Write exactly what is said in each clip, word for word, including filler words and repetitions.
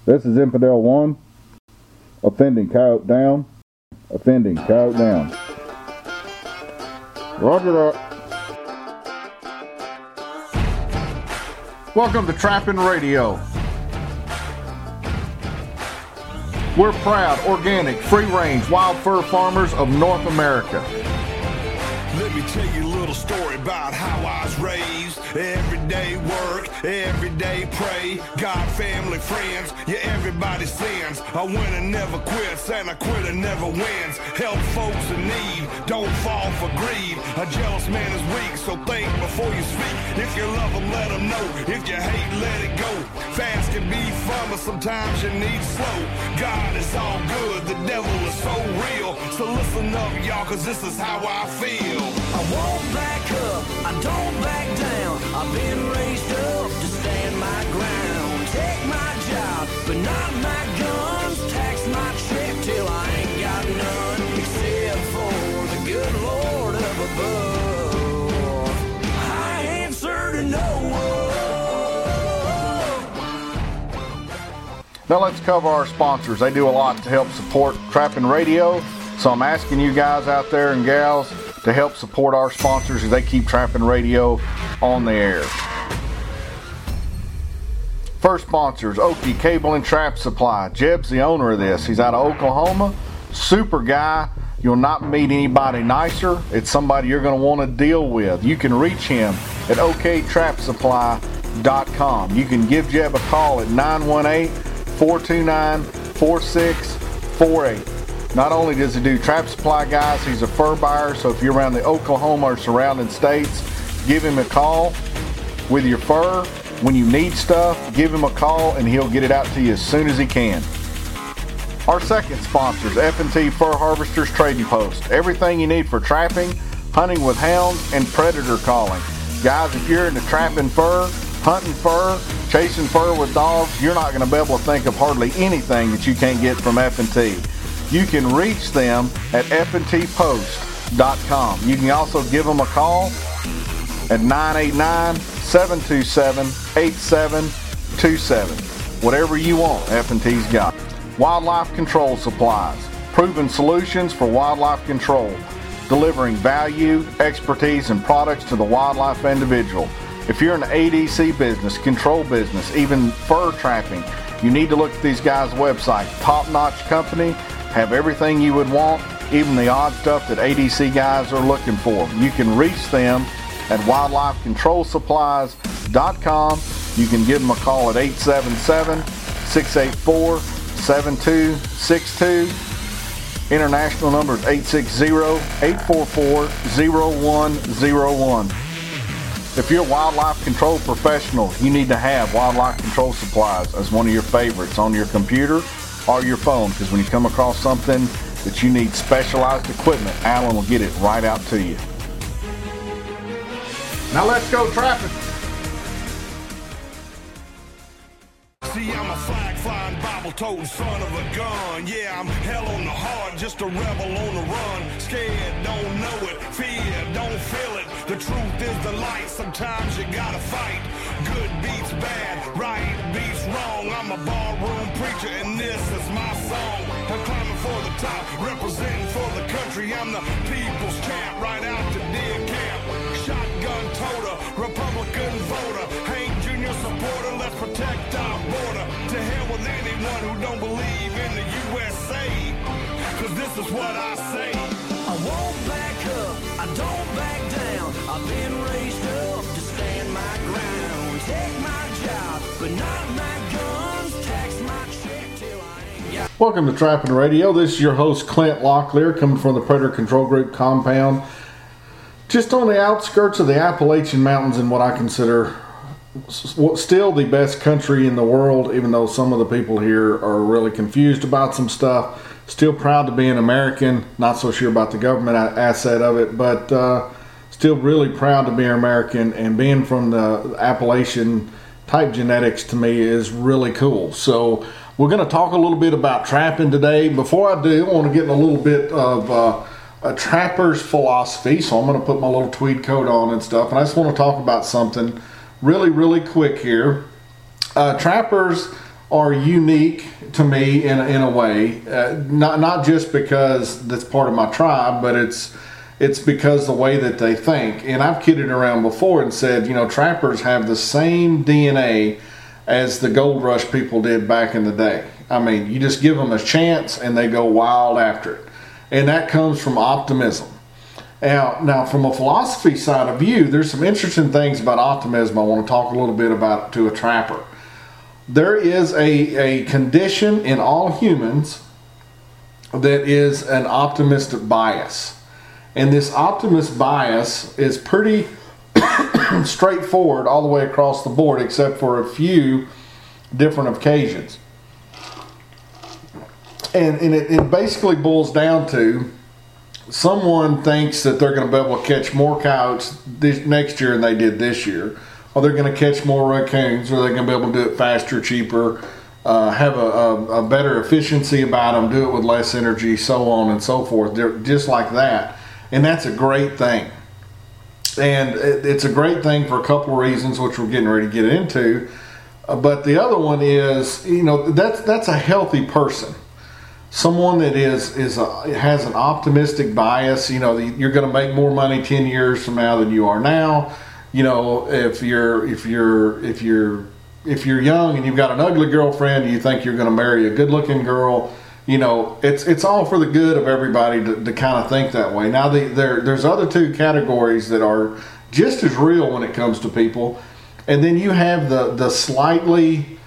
This is Infidel one. Offending coyote down. Offending coyote down. Roger that. Welcome to Trapping Radio. We're proud, organic, free-range, wild fur farmers of North America. Let me tell you a little story about how I was raised. Everyday work, everyday pray. God, family, friends, yeah, everybody sins. A winner never quits, and a quitter never wins. Help folks in need, don't fall for greed. A jealous man is weak, so think before you speak. If you love them, let them know. If you hate, let it go. Fast can be fun, but sometimes you need slow. God is all good, the devil is so real. So listen up, y'all, cause this is how I feel. I won't back up, I don't back down. I've been raised up to stand my ground. Take my job, but not my guns. Tax my check till I ain't got none. Except for the good Lord up above, I answer to no one. Now let's cover our sponsors. They do a lot to help support Trapping Radio. So I'm asking you guys out there and gals to help support our sponsors as they keep Trapping Radio on the air. First sponsor is Okie Cable and Trap Supply. Jeb's the owner of this. He's out of Oklahoma. Super guy. You'll not meet anybody nicer. It's somebody you're going to want to deal with. You can reach him at o k trap supply dot com. You can give Jeb a call at nine one eight, four two nine, four six four eight. Not only does he do trap supply, guys, he's a fur buyer, so if you're around the Oklahoma or surrounding states, give him a call with your fur. When you need stuff, give him a call and he'll get it out to you as soon as he can. Our second sponsor is F and T Fur Harvesters Trading Post. Everything you need for trapping, hunting with hounds, and predator calling. Guys, if you're into trapping fur, hunting fur, chasing fur with dogs, you're not going to be able to think of hardly anything that you can't get from F and T. You can reach them at f and t post dot com. You can also give them a call at nine eight nine, seven two seven, eight seven two seven. Whatever you want, F and T's got. Wildlife Control Supplies. Proven solutions for wildlife control. Delivering value, expertise, and products to the wildlife individual. If you're in the A D C business, control business, even fur trapping, you need to look at these guys' website. Top-notch company. Have everything you would want, even the odd stuff that A D C guys are looking for. You can reach them at wildlife control supplies dot com. You can give them a call at eight seven seven, six eight four, seven two six two. International number is eight six zero, eight four four, zero one zero one. If you're a wildlife control professional, you need to have Wildlife Control Supplies as one of your favorites on your computer or your phone, because when you come across something that you need specialized equipment, Alan will get it right out to you. Now let's go trapping. See, I'm a flag-flying, Bible-toting son of a gun. Yeah, I'm hell on the heart, just a rebel on the run. Scared, don't know it. Fear, don't feel it. The truth is the light. Sometimes you gotta fight. Good beats bad, right beats wrong. I'm a barroom preacher, and this is my song. I'm climbing for the top, representing for the country. I'm the people's champ, right out to deer camp. Shotgun toter, Republican voter. Hank Junior supporter, let's protect our border. To hell with anyone who don't believe in the U S A, cause this is what I say. I won't back up, I don't back down. I've been raised up to stand my ground. Take my job, but not my guns. Tax my check till I ain't got. Welcome to Trapping Radio. This is your host, Clint Locklear, coming from the Predator Control Group compound. Just on the outskirts of the Appalachian Mountains in what I consider still the best country in the world, even though some of the people here are really confused about some stuff. Still proud to be an American, not so sure about the government asset of it, but uh, still really proud to be an American, and being from the Appalachian type genetics to me is really cool. So we're going to talk a little bit about trapping today. Before I do, I want to get in a little bit of uh, a trapper's philosophy, so I'm going to put my little tweed coat on and stuff, and I just want to talk about something really, really quick here. Uh, trappers are unique to me in, in a way, uh, not not just because that's part of my tribe, but it's it's because the way that they think. And I've kidded around before and said, you know, trappers have the same D N A as the gold rush people did back in the day. I mean, you just give them a chance and they go wild after it. And that comes from optimism. Now, now from a philosophy side of view, there's some interesting things about optimism I want to talk a little bit about to a trapper. There is a, a condition in all humans that is an optimistic bias. And this optimist bias is pretty straightforward all the way across the board, except for a few different occasions. And, and it, it basically boils down to someone thinks that they're going to be able to catch more coyotes this next year than they did this year, or they're going to catch more raccoons, or they're going to be able to do it faster, cheaper, uh, have a, a, a better efficiency about them, do it with less energy, so on and so forth. They're just like that. And that's a great thing. And it, it's a great thing for a couple of reasons, which we're getting ready to get into. Uh, but the other one is, you know, that's that's a healthy person. Someone that is is a, has an optimistic bias. You know, you're going to make more money ten years from now than you are now. You know, if you're if you're if you're if you're young and you've got an ugly girlfriend and you think you're going to marry a good-looking girl, you know, it's it's all for the good of everybody to, to kind of think that way. Now, the, there there's other two categories that are just as real when it comes to people, and then you have the the slightly,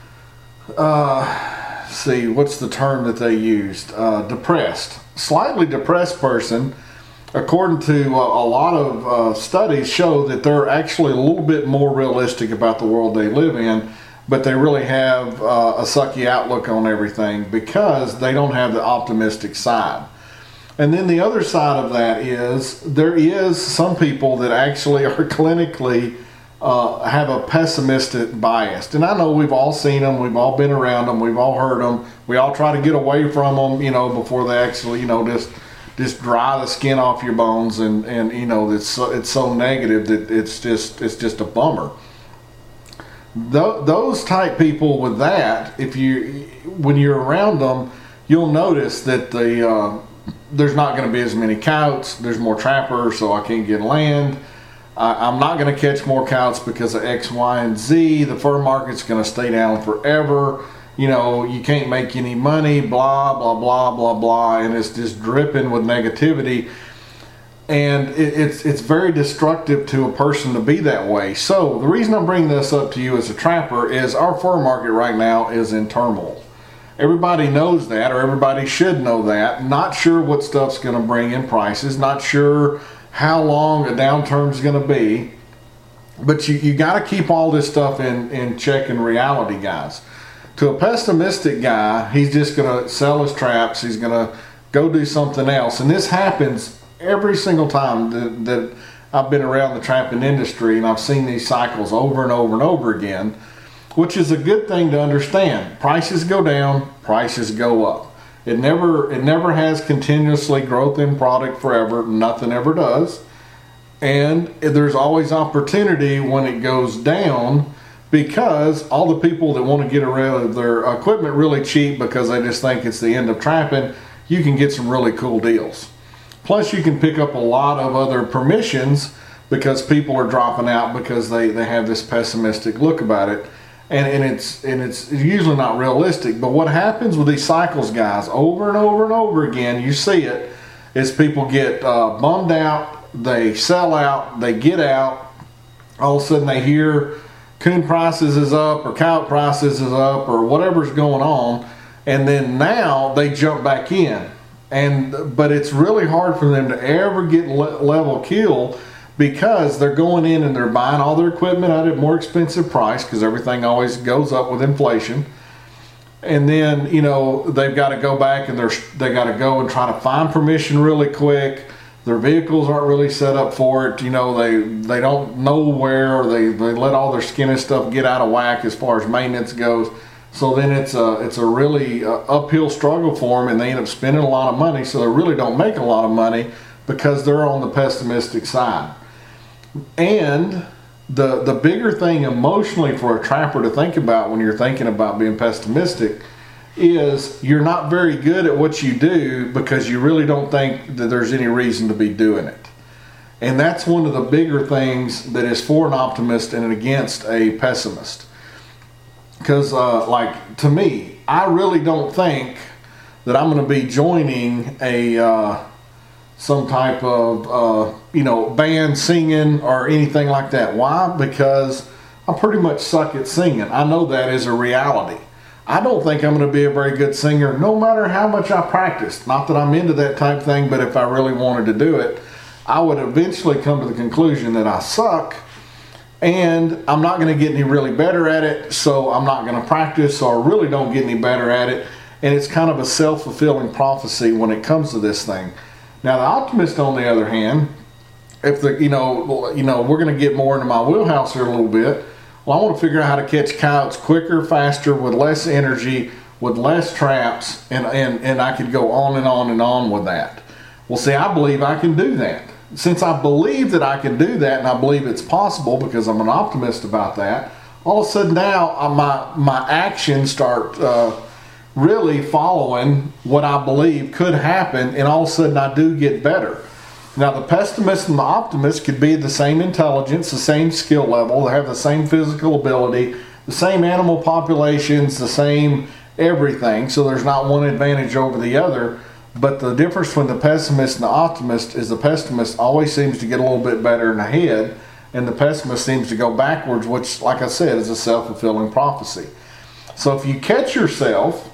uh, see, what's the term that they used? Uh, depressed, slightly depressed person. According to a, a lot of uh, studies, show that they're actually a little bit more realistic about the world they live in, but they really have uh, a sucky outlook on everything because they don't have the optimistic side. And then the other side of that is there is some people that actually are clinically uh, have a pessimistic bias. And I know we've all seen them, we've all been around them, we've all heard them. We all try to get away from them, you know, before they actually, you know, just just dry the skin off your bones, and and you know it's so, it's so negative that it's just it's just a bummer. Th- those type people with that, if you when you're around them, you'll notice that the uh, there's not going to be as many coyotes. There's more trappers, so I can't get land. I, I'm not going to catch more coyotes because of X, Y, and Z. The fur market's going to stay down forever. You know, you can't make any money, blah, blah, blah, blah, blah, and it's just dripping with negativity. And it, it's it's very destructive to a person to be that way. So the reason I'm bringing this up to you as a trapper is our fur market right now is in turmoil. Everybody knows that, or everybody should know that. Not sure what stuff's going to bring in prices, not sure how long a downturn is going to be. But you, you got to keep all this stuff in, in check in reality, guys. To a pessimistic guy, he's just going to sell his traps. He's going to go do something else. And this happens every single time that, that I've been around the trapping industry, and I've seen these cycles over and over and over again, which is a good thing to understand. Prices go down, prices go up. It never, it never has continuously growth in product forever. Nothing ever does. And there's always opportunity when it goes down, because all the people that want to get rid of their equipment really cheap because they just think it's the end of trapping, you can get some really cool deals. Plus you can pick up a lot of other permissions because people are dropping out because they, they have this pessimistic look about it. And, and it's and it's usually not realistic. But what happens with these cycles, guys, over and over and over again, you see it, is people get uh, bummed out, they sell out, they get out, all of a sudden they hear coon prices is up or coyote prices is up or whatever's going on, and then now they jump back in. And but it's really hard for them to ever get le- level kill, because they're going in and they're buying all their equipment at a more expensive price, because everything always goes up with inflation. And then, you know, they've got to go back and they're they got to go and try to find permission really quick. Their vehicles aren't really set up for it. You know, they they don't know where, or they, they let all their skin and stuff get out of whack as far as maintenance goes. So then it's a, it's a really uh, uphill struggle for them, and they end up spending a lot of money, so they really don't make a lot of money because they're on the pessimistic side. And the the bigger thing emotionally for a trapper to think about when you're thinking about being pessimistic is you're not very good at what you do because you really don't think that there's any reason to be doing it. And that's one of the bigger things that is for an optimist and against a pessimist. Because, uh, like, to me, I really don't think that I'm going to be joining a uh, some type of, uh, you know, band singing or anything like that. Why? Because I pretty much suck at singing. I know that is a reality. I don't think I'm going to be a very good singer no matter how much I practice. Not that I'm into that type thing, but if I really wanted to do it, I would eventually come to the conclusion that I suck and I'm not going to get any really better at it, so I'm not going to practice or really don't get any better at it. And it's kind of a self-fulfilling prophecy when it comes to this thing. Now, the optimist, on the other hand, if the, you know, you know, we're going to get more into my wheelhouse here a little bit. Well, I want to figure out how to catch coyotes quicker, faster, with less energy, with less traps, and, and, and I could go on and on and on with that. Well, see, I believe I can do that. Since I believe that I can do that, and I believe it's possible because I'm an optimist about that, all of a sudden now uh, my, my actions start uh, really following what I believe could happen, and all of a sudden I do get better. Now, the pessimist and the optimist could be the same intelligence, the same skill level, they have the same physical ability, the same animal populations, the same everything, so there's not one advantage over the other. But the difference between the pessimist and the optimist is the pessimist always seems to get a little bit better in the head, and the pessimist seems to go backwards, which, like I said, is a self-fulfilling prophecy. So if you catch yourself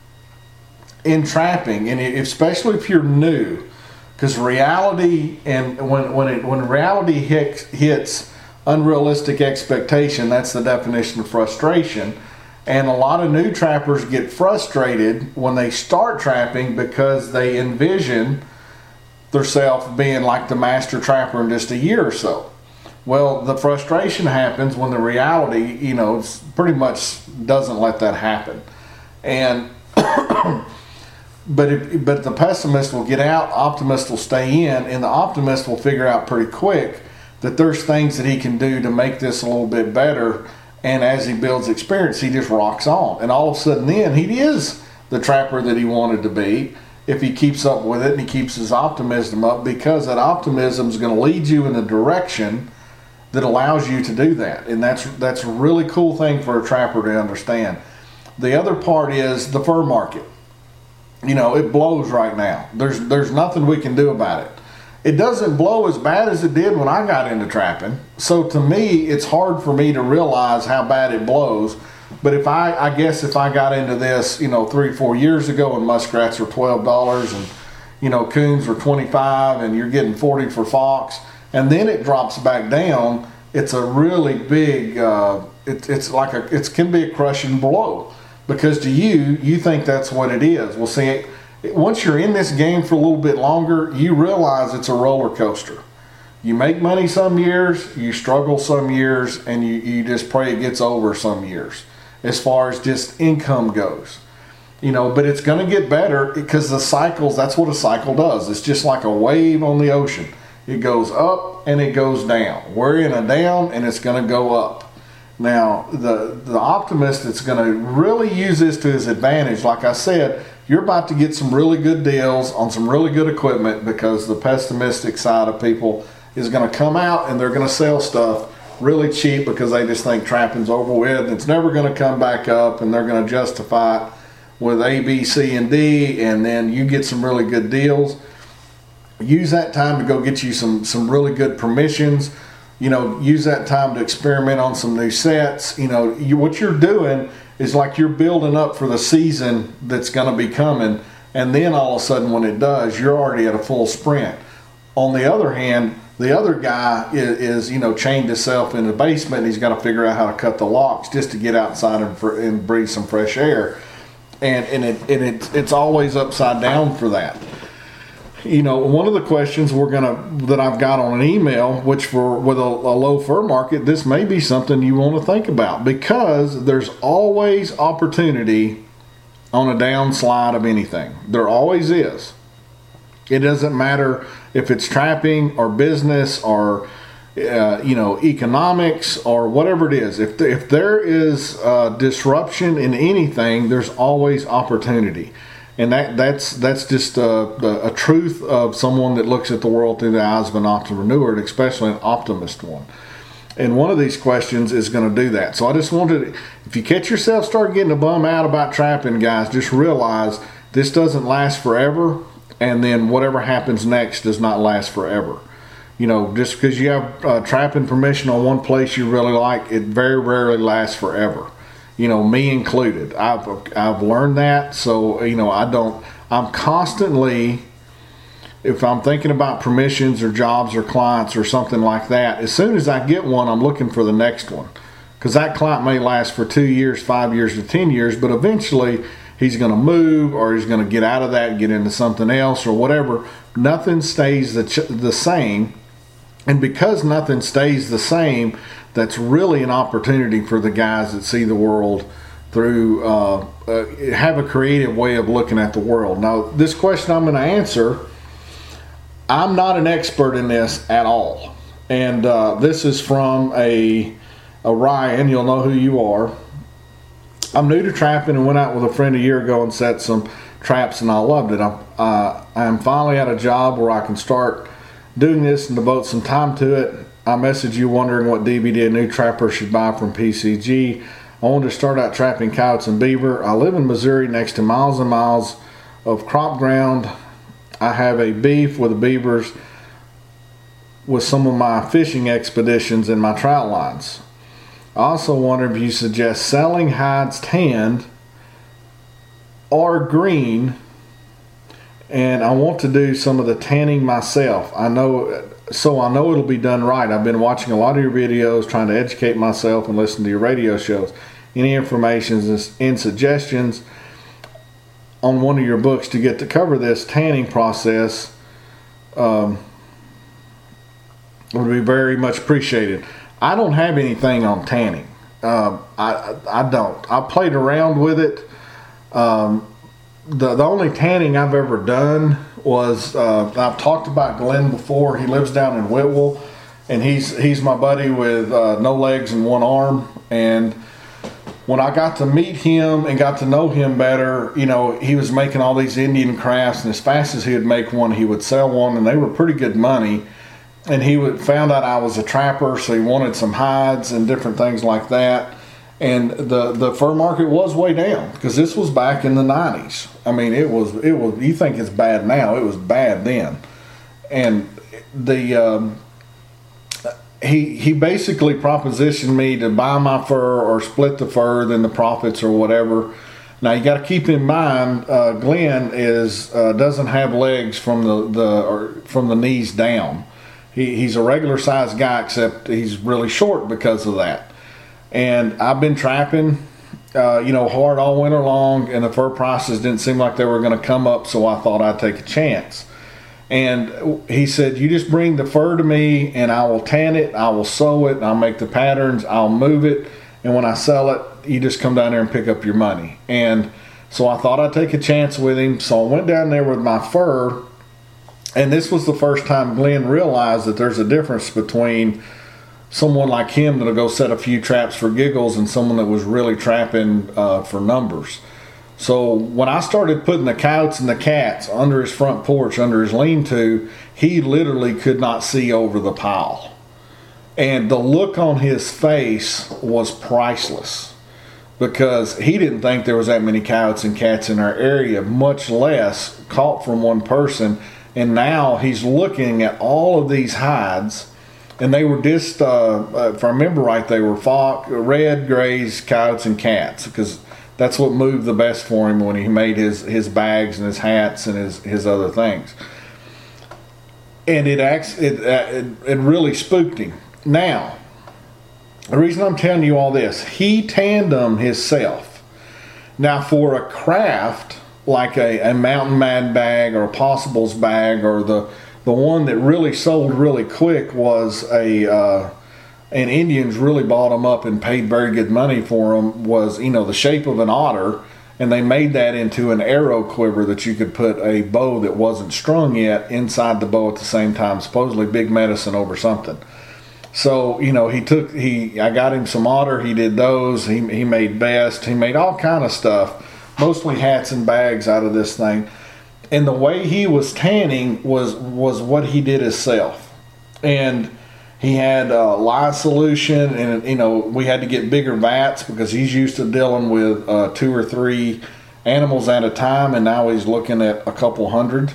in trapping, and especially if you're new, because reality and when when it when reality hits, hits unrealistic expectation, that's the definition of frustration. And a lot of new trappers get frustrated when they start trapping because they envision themselves being like the master trapper in just a year or so. Well, the frustration happens when the reality, you know, it's pretty much doesn't let that happen. And but if, but the pessimist will get out, optimist will stay in, and the optimist will figure out pretty quick that there's things that he can do to make this a little bit better. And as he builds experience, he just rocks on. And all of a sudden then, he is the trapper that he wanted to be if he keeps up with it and he keeps his optimism up, because that optimism is going to lead you in the direction that allows you to do that. And that's that's a really cool thing for a trapper to understand. The other part is the fur market. You know, it blows right now. There's there's nothing we can do about it. It doesn't blow as bad as it did when I got into trapping. So to me, it's hard for me to realize how bad it blows. But if I, I guess if I got into this, you know, three, four years ago when muskrats were twelve dollars and, you know, coons were twenty-five and you're getting forty for fox, and then it drops back down, it's a really big, uh, it, it's like a, it can be a crushing blow. Because to you, you think that's what it is. Well, see, it, once you're in this game for a little bit longer, you realize it's a roller coaster. You make money some years, you struggle some years, and you, you just pray it gets over some years as far as just income goes. You know, but it's going to get better because the cycles, that's what a cycle does. It's just like a wave on the ocean. It goes up and it goes down. We're in a down and it's going to go up. Now, the, the optimist that's going to really use this to his advantage, like I said, you're about to get some really good deals on some really good equipment because the pessimistic side of people is going to come out and they're going to sell stuff really cheap because they just think trapping's over with and it's never going to come back up, and they're going to justify it with A, B, C, and D, and then you get some really good deals. Use that time to go get you some, some really good permissions. You know, use that time to experiment on some new sets. You know, you, what you're doing is like you're building up for the season that's going to be coming, and then all of a sudden when it does, you're already at a full sprint. On the other hand, the other guy is, is you know, chained himself in the basement, and he's got to figure out how to cut the locks just to get outside and, for, and breathe some fresh air. And, and, it, and it, it's always upside down for that. You know, one of the questions we're gonna that I've got on an email, which for with a, a low fur market, this may be something you want to think about, because there's always opportunity on a downslide of anything. There always is. It doesn't matter if it's trapping or business or, uh, you know, economics or whatever it is. If, if there is uh, disruption in anything, there's always opportunity. And that, that's that's just a, a truth of someone that looks at the world through the eyes of an entrepreneur, and especially an optimist one. And one of these questions is going to do that. So I just wanted to, if you catch yourself start getting a bum out about trapping, guys, just realize this doesn't last forever, and then whatever happens next does not last forever. You know, just because you have uh, trapping permission on one place you really like, it very rarely lasts forever. You know, me included. I've I've learned that. So, you know, I don't, I'm constantly, if I'm thinking about permissions or jobs or clients or something like that, as soon as I get one, I'm looking for the next one. Because that client may last for two years, five years, or ten years, but eventually he's going to move, or he's going to get out of that and get into something else or whatever. Nothing stays the, ch- the same. And because nothing stays the same, that's really an opportunity for the guys that see the world through, uh, uh, have a creative way of looking at the world. Now, this question I'm going to answer, I'm not an expert in this at all. And uh, this is from a, a Ryan. You'll know who you are. I'm new to trapping and went out with a friend a year ago and set some traps, and I loved it. I'm, uh, I'm finally at a job where I can start doing this and devote some time to it. I messaged you wondering what D V D a new trapper should buy from P C G. I wanted to start out trapping coyotes and beaver. I live in Missouri next to miles and miles of crop ground. I have a beef with the beavers with some of my fishing expeditions and my trout lines. I also wonder if you suggest selling hides tanned or green, and I want to do some of the tanning myself. I know, so I know it'll be done right. I've been watching a lot of your videos, trying to educate myself and listen to your radio shows. Any information and suggestions on one of your books to get to cover this tanning process um, would be very much appreciated. I don't have anything on tanning. Uh, I I don't. I played around with it. Um, the the only tanning I've ever done was uh, I've talked about Glenn before. He lives down in Whitwell, and he's he's my buddy with uh, no legs and one arm. And when I got to meet him and got to know him better, you know, he was making all these Indian crafts, and as fast as he would make one, he would sell one, and they were pretty good money. And he would found out I was a trapper, so he wanted some hides and different things like that. And the, the fur market was way down because this was back in the nineties. I mean, it was it was. You think it's bad now? It was bad then. And the um, he he basically propositioned me to buy my fur or split the fur, then the profits or whatever. Now you got to keep in mind, uh, Glenn is uh, doesn't have legs from the the or from the knees down. He, he's a regular sized guy, except he's really short because of that. And I've been trapping, uh, you know, hard all winter long, and the fur prices didn't seem like they were going to come up, so I thought I'd take a chance. And he said, you just bring the fur to me, and I will tan it, I will sew it, I'll make the patterns, I'll move it, and when I sell it, you just come down there and pick up your money. And so I thought I'd take a chance with him, so I went down there with my fur. And this was the first time Glenn realized that there's a difference between someone like him that'll go set a few traps for giggles and someone that was really trapping uh, for numbers. So when I started putting the coyotes and the cats under his front porch, under his lean-to, he literally could not see over the pile. And the look on his face was priceless because he didn't think there was that many coyotes and cats in our area, much less caught from one person. And now he's looking at all of these hides, and they were just, uh, if I remember right, they were fox, red, grays, coyotes, and cats, because that's what moved the best for him when he made his, his bags and his hats and his, his other things. And it, acts, it, it, it really spooked him. Now, the reason I'm telling you all this, he tanned them himself. Now, for a craft like a, a Mountain Mad bag or a Possibles bag, or the the one that really sold really quick was a uh, and Indians really bought them up and paid very good money for them, was, you know, the shape of an otter, and they made that into an arrow quiver that you could put a bow that wasn't strung yet inside the bow at the same time, supposedly big medicine over something. So, you know, he took, he, I got him some otter, he did those, he, he made vests, he made all kind of stuff, mostly hats and bags out of this thing. And the way he was tanning was, was what he did himself. And he had uh, lye solution, and, you know, we had to get bigger vats because he's used to dealing with uh, two or three animals at a time, and now he's looking at a couple hundred,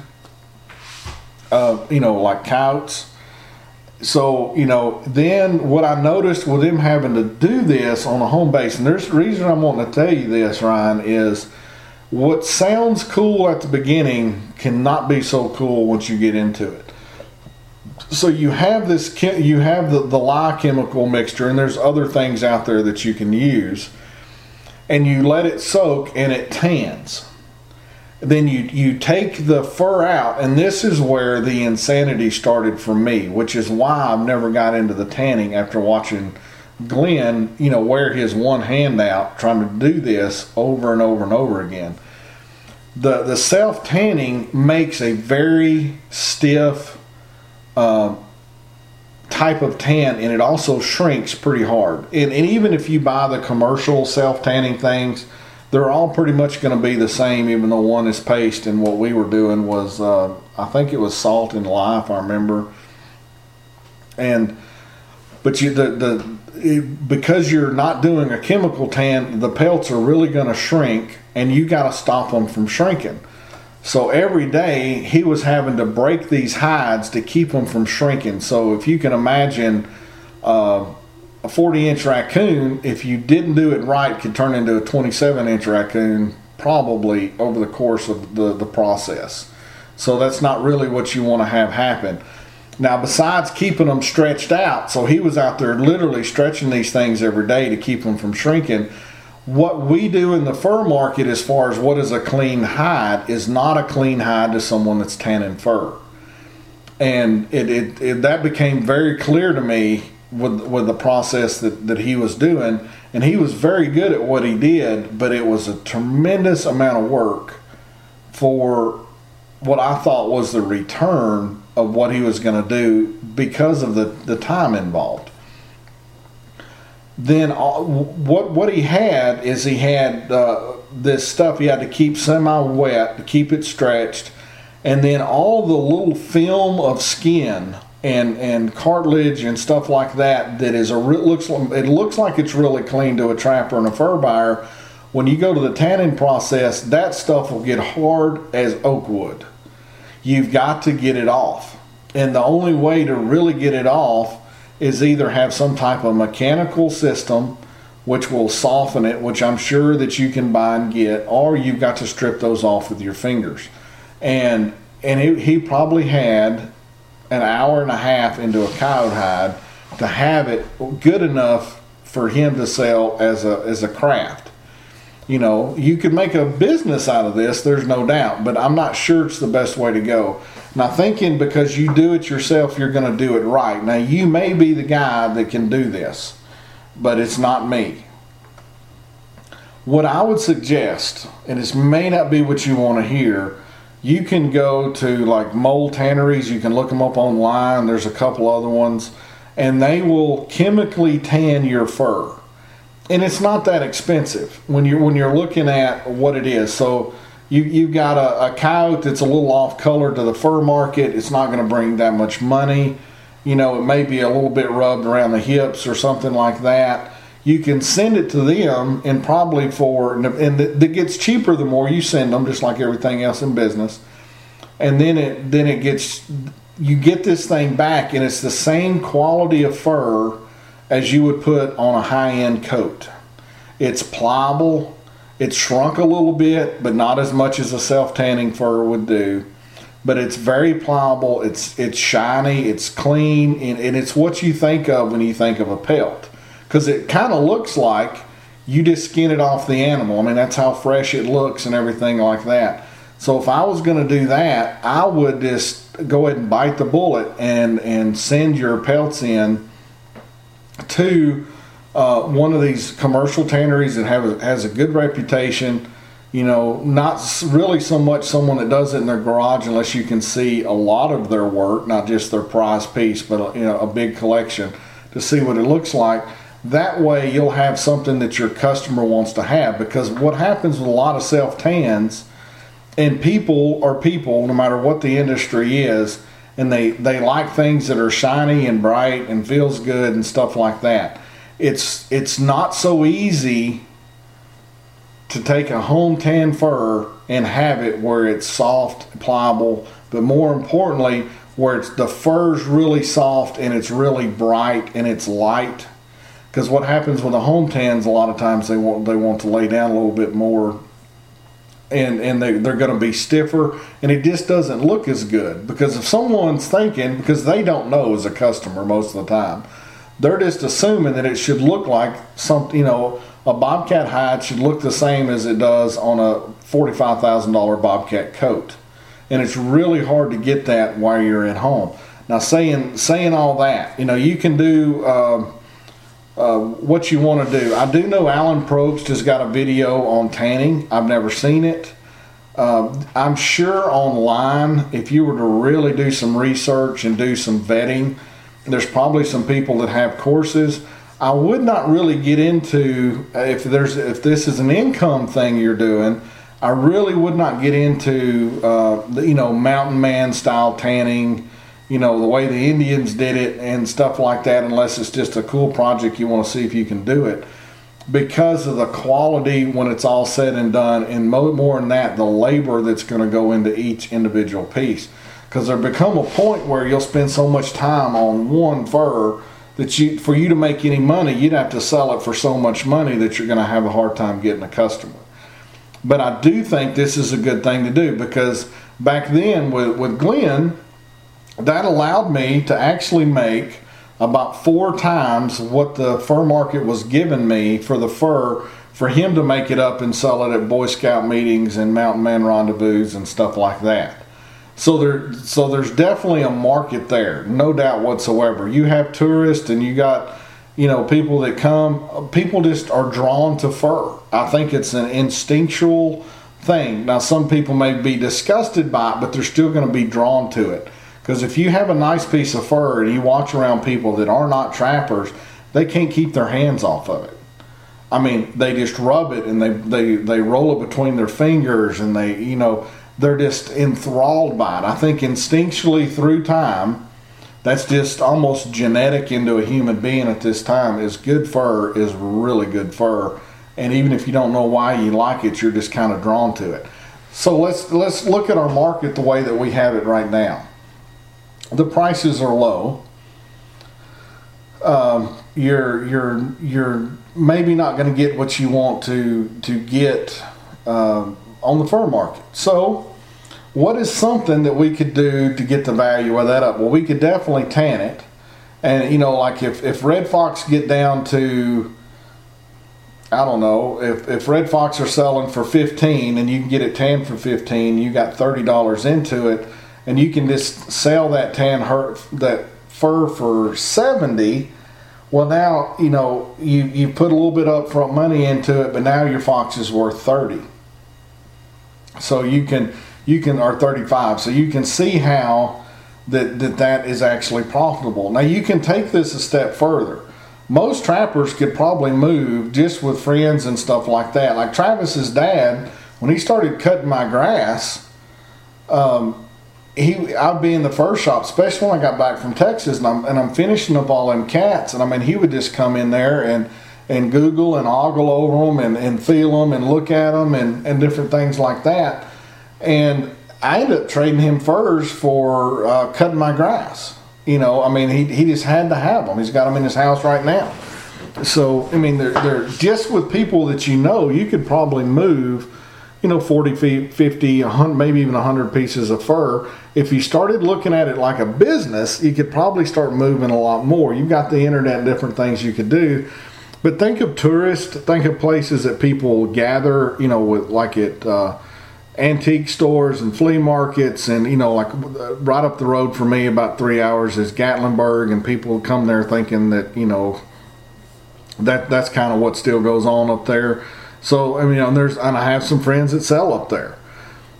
uh, you know, like cows. So, you know, then what I noticed with him having to do this on a home base, and there's the reason I'm wanting to tell you this, Ryan, is what sounds cool at the beginning cannot be so cool once you get into it. So you have this, you have the, the lye chemical mixture, and there's other things out there that you can use, and you let it soak and it tans. Then you, you take the fur out, and this is where the insanity started for me, which is why I've never got into the tanning after watching Glenn, you know, wear his one hand out trying to do this over and over and over again. The, the self-tanning makes a very stiff uh, type of tan, and it also shrinks pretty hard. And, and even if you buy the commercial self-tanning things, they're all pretty much going to be the same, even though one is paste, and what we were doing was, uh, I think it was salt and lye, if I remember. And, but you, the, the, it, because you're not doing a chemical tan, the pelts are really going to shrink, and you got to stop them from shrinking. So every day he was having to break these hides to keep them from shrinking. So if you can imagine, uh, a forty inch raccoon, if you didn't do it right, could turn into a twenty-seven inch raccoon probably over the course of the, the process. So that's not really what you want to have happen. Now, besides keeping them stretched out, so he was out there literally stretching these things every day to keep them from shrinking. What we do in the fur market as far as what is a clean hide is not a clean hide to someone that's tanning fur. And it, it, it that became very clear to me with with the process that, that he was doing, and he was very good at what he did, but it was a tremendous amount of work for what I thought was the return of what he was going to do because of the, the time involved. Then all, what what he had is he had uh, this stuff he had to keep semi-wet to keep it stretched, and then all the little film of skin and and cartilage and stuff like that that is a looks it looks like it's really clean to a trapper and a fur buyer. When you go to the tanning process, that stuff will get hard as oak wood. You've got to get it off, and the only way to really get it off is either have some type of mechanical system which will soften it, which I'm sure that you can buy and get, or you've got to strip those off with your fingers. And and it, he probably had an hour and a half into a coyote hide to have it good enough for him to sell as a as a craft. You know, you could make a business out of this, there's no doubt, but I'm not sure it's the best way to go. Now, thinking because you do it yourself, you're going to do it right. Now, you may be the guy that can do this, but it's not me. What I would suggest, and this may not be what you want to hear, you can go to like mole tanneries, you can look them up online, there's a couple other ones, and they will chemically tan your fur. And it's not that expensive when you're when you're looking at what it is. So you you've got a, a coyote that's a little off color to the fur market. It's not going to bring that much money. You know, it may be a little bit rubbed around the hips or something like that. You can send it to them, and probably for and it gets cheaper the more you send them, just like everything else in business. And then it then it gets you get this thing back, and it's the same quality of fur as you would put on a high-end coat. It's pliable, it's shrunk a little bit, but not as much as a self-tanning fur would do. But it's very pliable, it's it's shiny, it's clean, and, and it's what you think of when you think of a pelt. Because it kind of looks like you just skin it off the animal. I mean, that's how fresh it looks and everything like that. So if I was going to do that, I would just go ahead and bite the bullet and, and send your pelts in to uh, one of these commercial tanneries that have a, has a good reputation. You know, not really so much someone that does it in their garage unless you can see a lot of their work, not just their prize piece, but you know, a big collection. to see what it looks like. That way you'll have something that your customer wants to have, because what happens with a lot of self-tans, and people are people no matter what the industry is, and they, they like things that are shiny and bright and feels good and stuff like that. It's it's not so easy to take a home tan fur and have it where it's soft, pliable, but more importantly, where it's the fur's really soft and it's really bright and it's light. Because what happens with the home tans, a lot of times they want they want to lay down a little bit more, and and they, they're going to be stiffer, and it just doesn't look as good. Because if someone's thinking, because they don't know as a customer most of the time, they're just assuming that it should look like something, you know, a Bobcat hide should look the same as it does on a forty-five thousand dollars Bobcat coat. And it's really hard to get that while you're at home. Now, saying saying all that, you know, you can do uh, uh, what you want to do. I do know Alan Probst has got a video on tanning. I've never seen it. Uh, I'm sure online, if you were to really do some research and do some vetting, there's probably some people that have courses. I would not really get into, if there's if this is an income thing you're doing, I really would not get into, uh, the, you know, mountain man style tanning, you know, the way the Indians did it and stuff like that, unless it's just a cool project you want to see if you can do it. Because of the quality when it's all said and done, and mo- more than that, the labor that's going to go into each individual piece. Because there become a point where you'll spend so much time on one fur that you, for you to make any money, you'd have to sell it for so much money that you're going to have a hard time getting a customer. But I do think this is a good thing to do, because back then with, with Glenn, that allowed me to actually make about four times what the fur market was giving me for the fur, for him to make it up and sell it at Boy Scout meetings and Mountain Man rendezvous and stuff like that. So there, so there's definitely a market there, no doubt whatsoever. You have tourists and you got, you know, people that come, people just are drawn to fur. I think it's an instinctual thing. Now, some people may be disgusted by it, but they're still going to be drawn to it. Because if you have a nice piece of fur and you watch around people that are not trappers, they can't keep their hands off of it. I mean, they just rub it and they, they, they roll it between their fingers, and they, you know, they're just enthralled by it. I think instinctually through time, that's just almost genetic into a human being at this time, is good fur is really good fur. And even if you don't know why you like it, you're just kind of drawn to it. So let's let's look at our market the way that we have it right now. The prices are low. Um, you're you're you're maybe not going to get what you want to to get um, on the fur market. So what is something that we could do to get the value of that up? Well, we could definitely tan it. And, you know, like if, if Red Fox get down to, I don't know, if, if Red Fox are selling for fifteen and you can get it tanned for fifteen, you got thirty dollars into it, and you can just sell that tan her, that fur for seventy. Well, now, you know, you, you put a little bit upfront money into it, but now your fox is worth thirty. So you can... You can, or thirty-five. So you can see how that, that that is actually profitable. Now you can take this a step further. Most trappers could probably move just with friends and stuff like that. Like Travis's dad, when he started cutting my grass, um, he I'd be in the fur shop, especially when I got back from Texas, and I'm and I'm finishing up all them cats, and I mean he would just come in there and and Google and ogle over them and, and feel them and look at them and, and different things like that. And I ended up trading him furs for uh, cutting my grass. You know, I mean, he he just had to have them. He's got them in his house right now. So, I mean, they're, they're just with people that you know, you could probably move, you know, forty, fifty, one hundred, maybe even one hundred pieces of fur. If you started looking at it like a business, you could probably start moving a lot more. You've got the internet and different things you could do. But think of tourists, think of places that people gather, you know, with like at... Uh, antique stores and flea markets, and you know, like right up the road for me about three hours is Gatlinburg, and people come there thinking that, you know, that that's kind of what still goes on up there. So I mean, you know, there's and I have some friends that sell up there.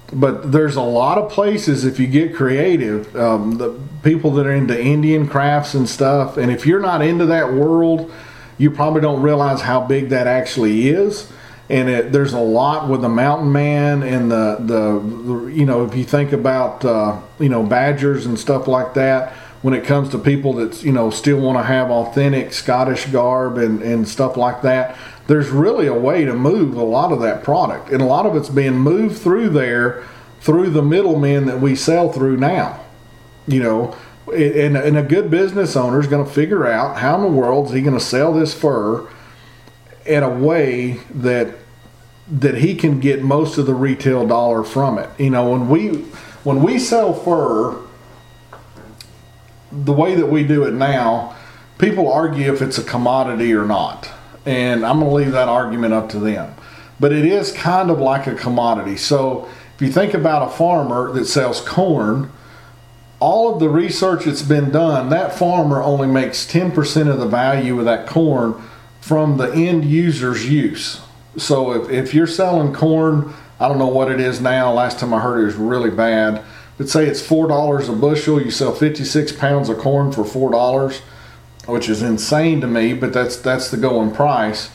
but there's a lot of places, if you get creative, um, the people that are into Indian crafts and stuff, and if you're not into that world, you probably don't realize how big that actually is. And it, there's a lot with the mountain man and the, the, the you know, if you think about, uh, you know, badgers and stuff like that, when it comes to people that, you know, still want to have authentic Scottish garb and, and stuff like that, there's really a way to move a lot of that product. And a lot of it's being moved through there, through the middlemen that we sell through now. You know, and, and a good business owner is going to figure out how in the world is he going to sell this fur in a way that that he can get most of the retail dollar from it. You know, when we when we sell fur, the way that we do it now, people argue if it's a commodity or not. And I'm going to leave that argument up to them. But it is kind of like a commodity. So if you think about a farmer that sells corn, all of the research that's been done, that farmer only makes ten percent of the value of that corn from the end user's use. So if, if you're selling corn, I don't know what it is now. Last time I heard it was really bad. But say it's four dollars a bushel. You sell fifty-six pounds of corn for four dollars, which is insane to me, but that's that's the going price.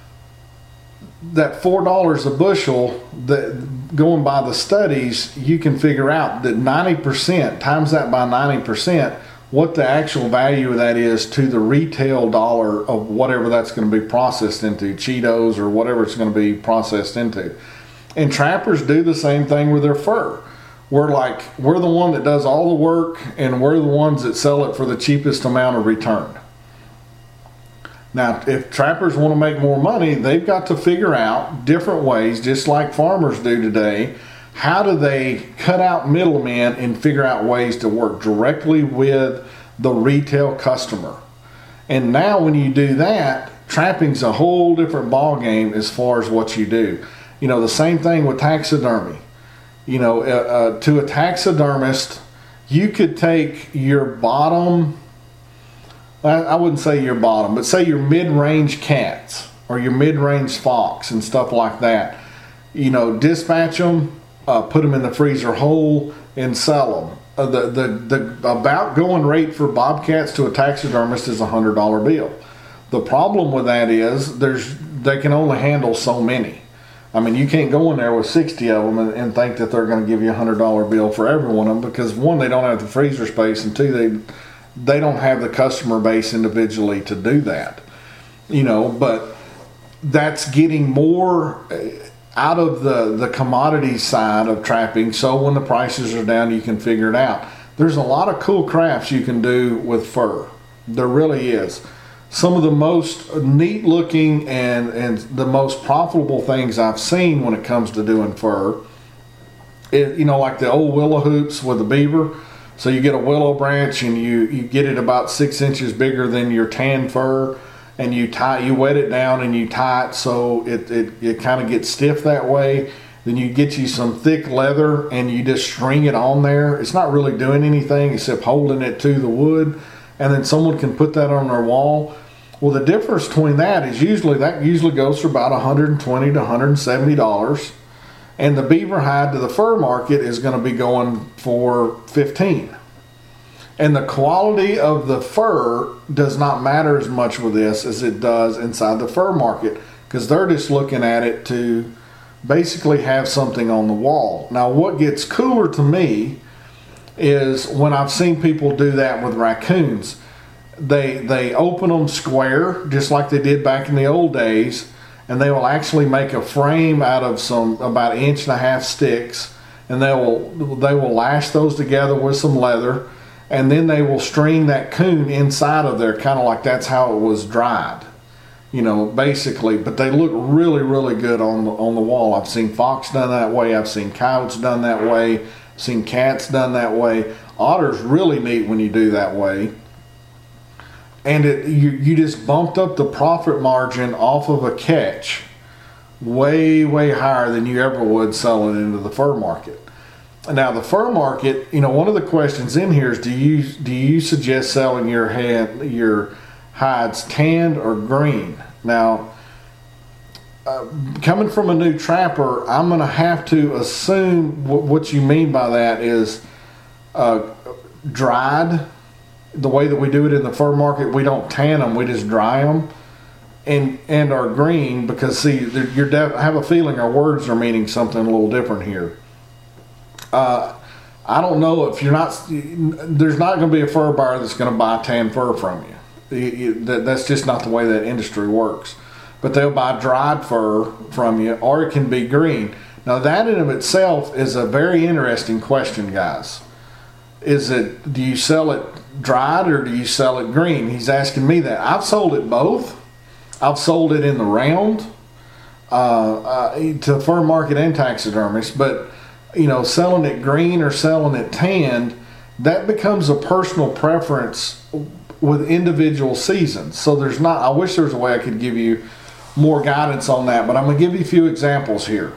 That four dollars a bushel, that going by the studies, you can figure out that ninety percent, times that by ninety percent, what the actual value of that is to the retail dollar of whatever that's going to be processed into, Cheetos or whatever it's going to be processed into. And trappers do the same thing with their fur. We're like, we're the one that does all the work, and we're the ones that sell it for the cheapest amount of return. Now, if trappers want to make more money, they've got to figure out different ways, just like farmers do today. How do they cut out middlemen and figure out ways to work directly with the retail customer? And now when you do that, trapping's a whole different ball game as far as what you do. You know, the same thing with taxidermy. You know, uh, uh, to a taxidermist, you could take your bottom, I wouldn't say your bottom, but say your mid-range cats or your mid-range fox and stuff like that. You know, dispatch them, uh, put them in the freezer whole, and sell them. Uh, the, the, the about going rate for bobcats to a taxidermist is a one hundred dollar bill. The problem with that is there's they can only handle so many. I mean, you can't go in there with sixty of them and, and think that they're going to give you a one hundred dollar bill for every one of them, because one, they don't have the freezer space, and two, they they don't have the customer base individually to do that. You know, but that's getting more out of the, the commodity side of trapping, so when the prices are down, you can figure it out. There's a lot of cool crafts you can do with fur. There really is. Some of the most neat looking and, and the most profitable things I've seen when it comes to doing fur, it, you know, like the old willow hoops with the beaver. So you get a willow branch and you, you get it about six inches bigger than your tan fur, and you tie, you wet it down and you tie it so it, it, it kind of gets stiff that way. Then you get you some thick leather and you just string it on there. It's not really doing anything except holding it to the wood, and then someone can put that on their wall. Well, the difference between that is usually that usually goes for about one hundred twenty dollars to one hundred seventy dollars, and the beaver hide to the fur market is going to be going for fifteen dollars. And the quality of the fur does not matter as much with this as it does inside the fur market, because they're just looking at it to basically have something on the wall. Now, what gets cooler to me is when I've seen people do that with raccoons. They they open them square, just like they did back in the old days, and they will actually make a frame out of some about an inch and a half sticks, and they will they will lash those together with some leather, and then they will string that coon inside of there, kind of like that's how it was dried, you know, basically. But they look really, really good on the on the wall. I've seen fox done that way. I've seen coyotes done that way. I've seen cats done that way. Otter's really neat when you do that way. And it, you, you just bumped up the profit margin off of a catch way, way higher than you ever would selling into the fur market. Now, the fur market, you know, one of the questions in here is, do you do you suggest selling your head, your hides tanned or green? Now, uh, coming from a new trapper, I'm going to have to assume w- what you mean by that is uh, dried. The way that we do it in the fur market, we don't tan them, we just dry them. And and are green because, see, you're def- I have a feeling our words are meaning something a little different here. Uh, I don't know if you're not, there's not going to be a fur buyer that's going to buy tan fur from you. You, you that, that's just not the way that industry works. But they'll buy dried fur from you, or it can be green. Now that in of itself is a very interesting question, guys. Is it, do you sell it dried or do you sell it green? He's asking me that. I've sold it both. I've sold it in the round uh, uh, to fur market and taxidermists, but you know, selling it green or selling it tanned, that becomes a personal preference with individual seasons. So there's not, I wish there was a way I could give you more guidance on that, but I'm going to give you a few examples here.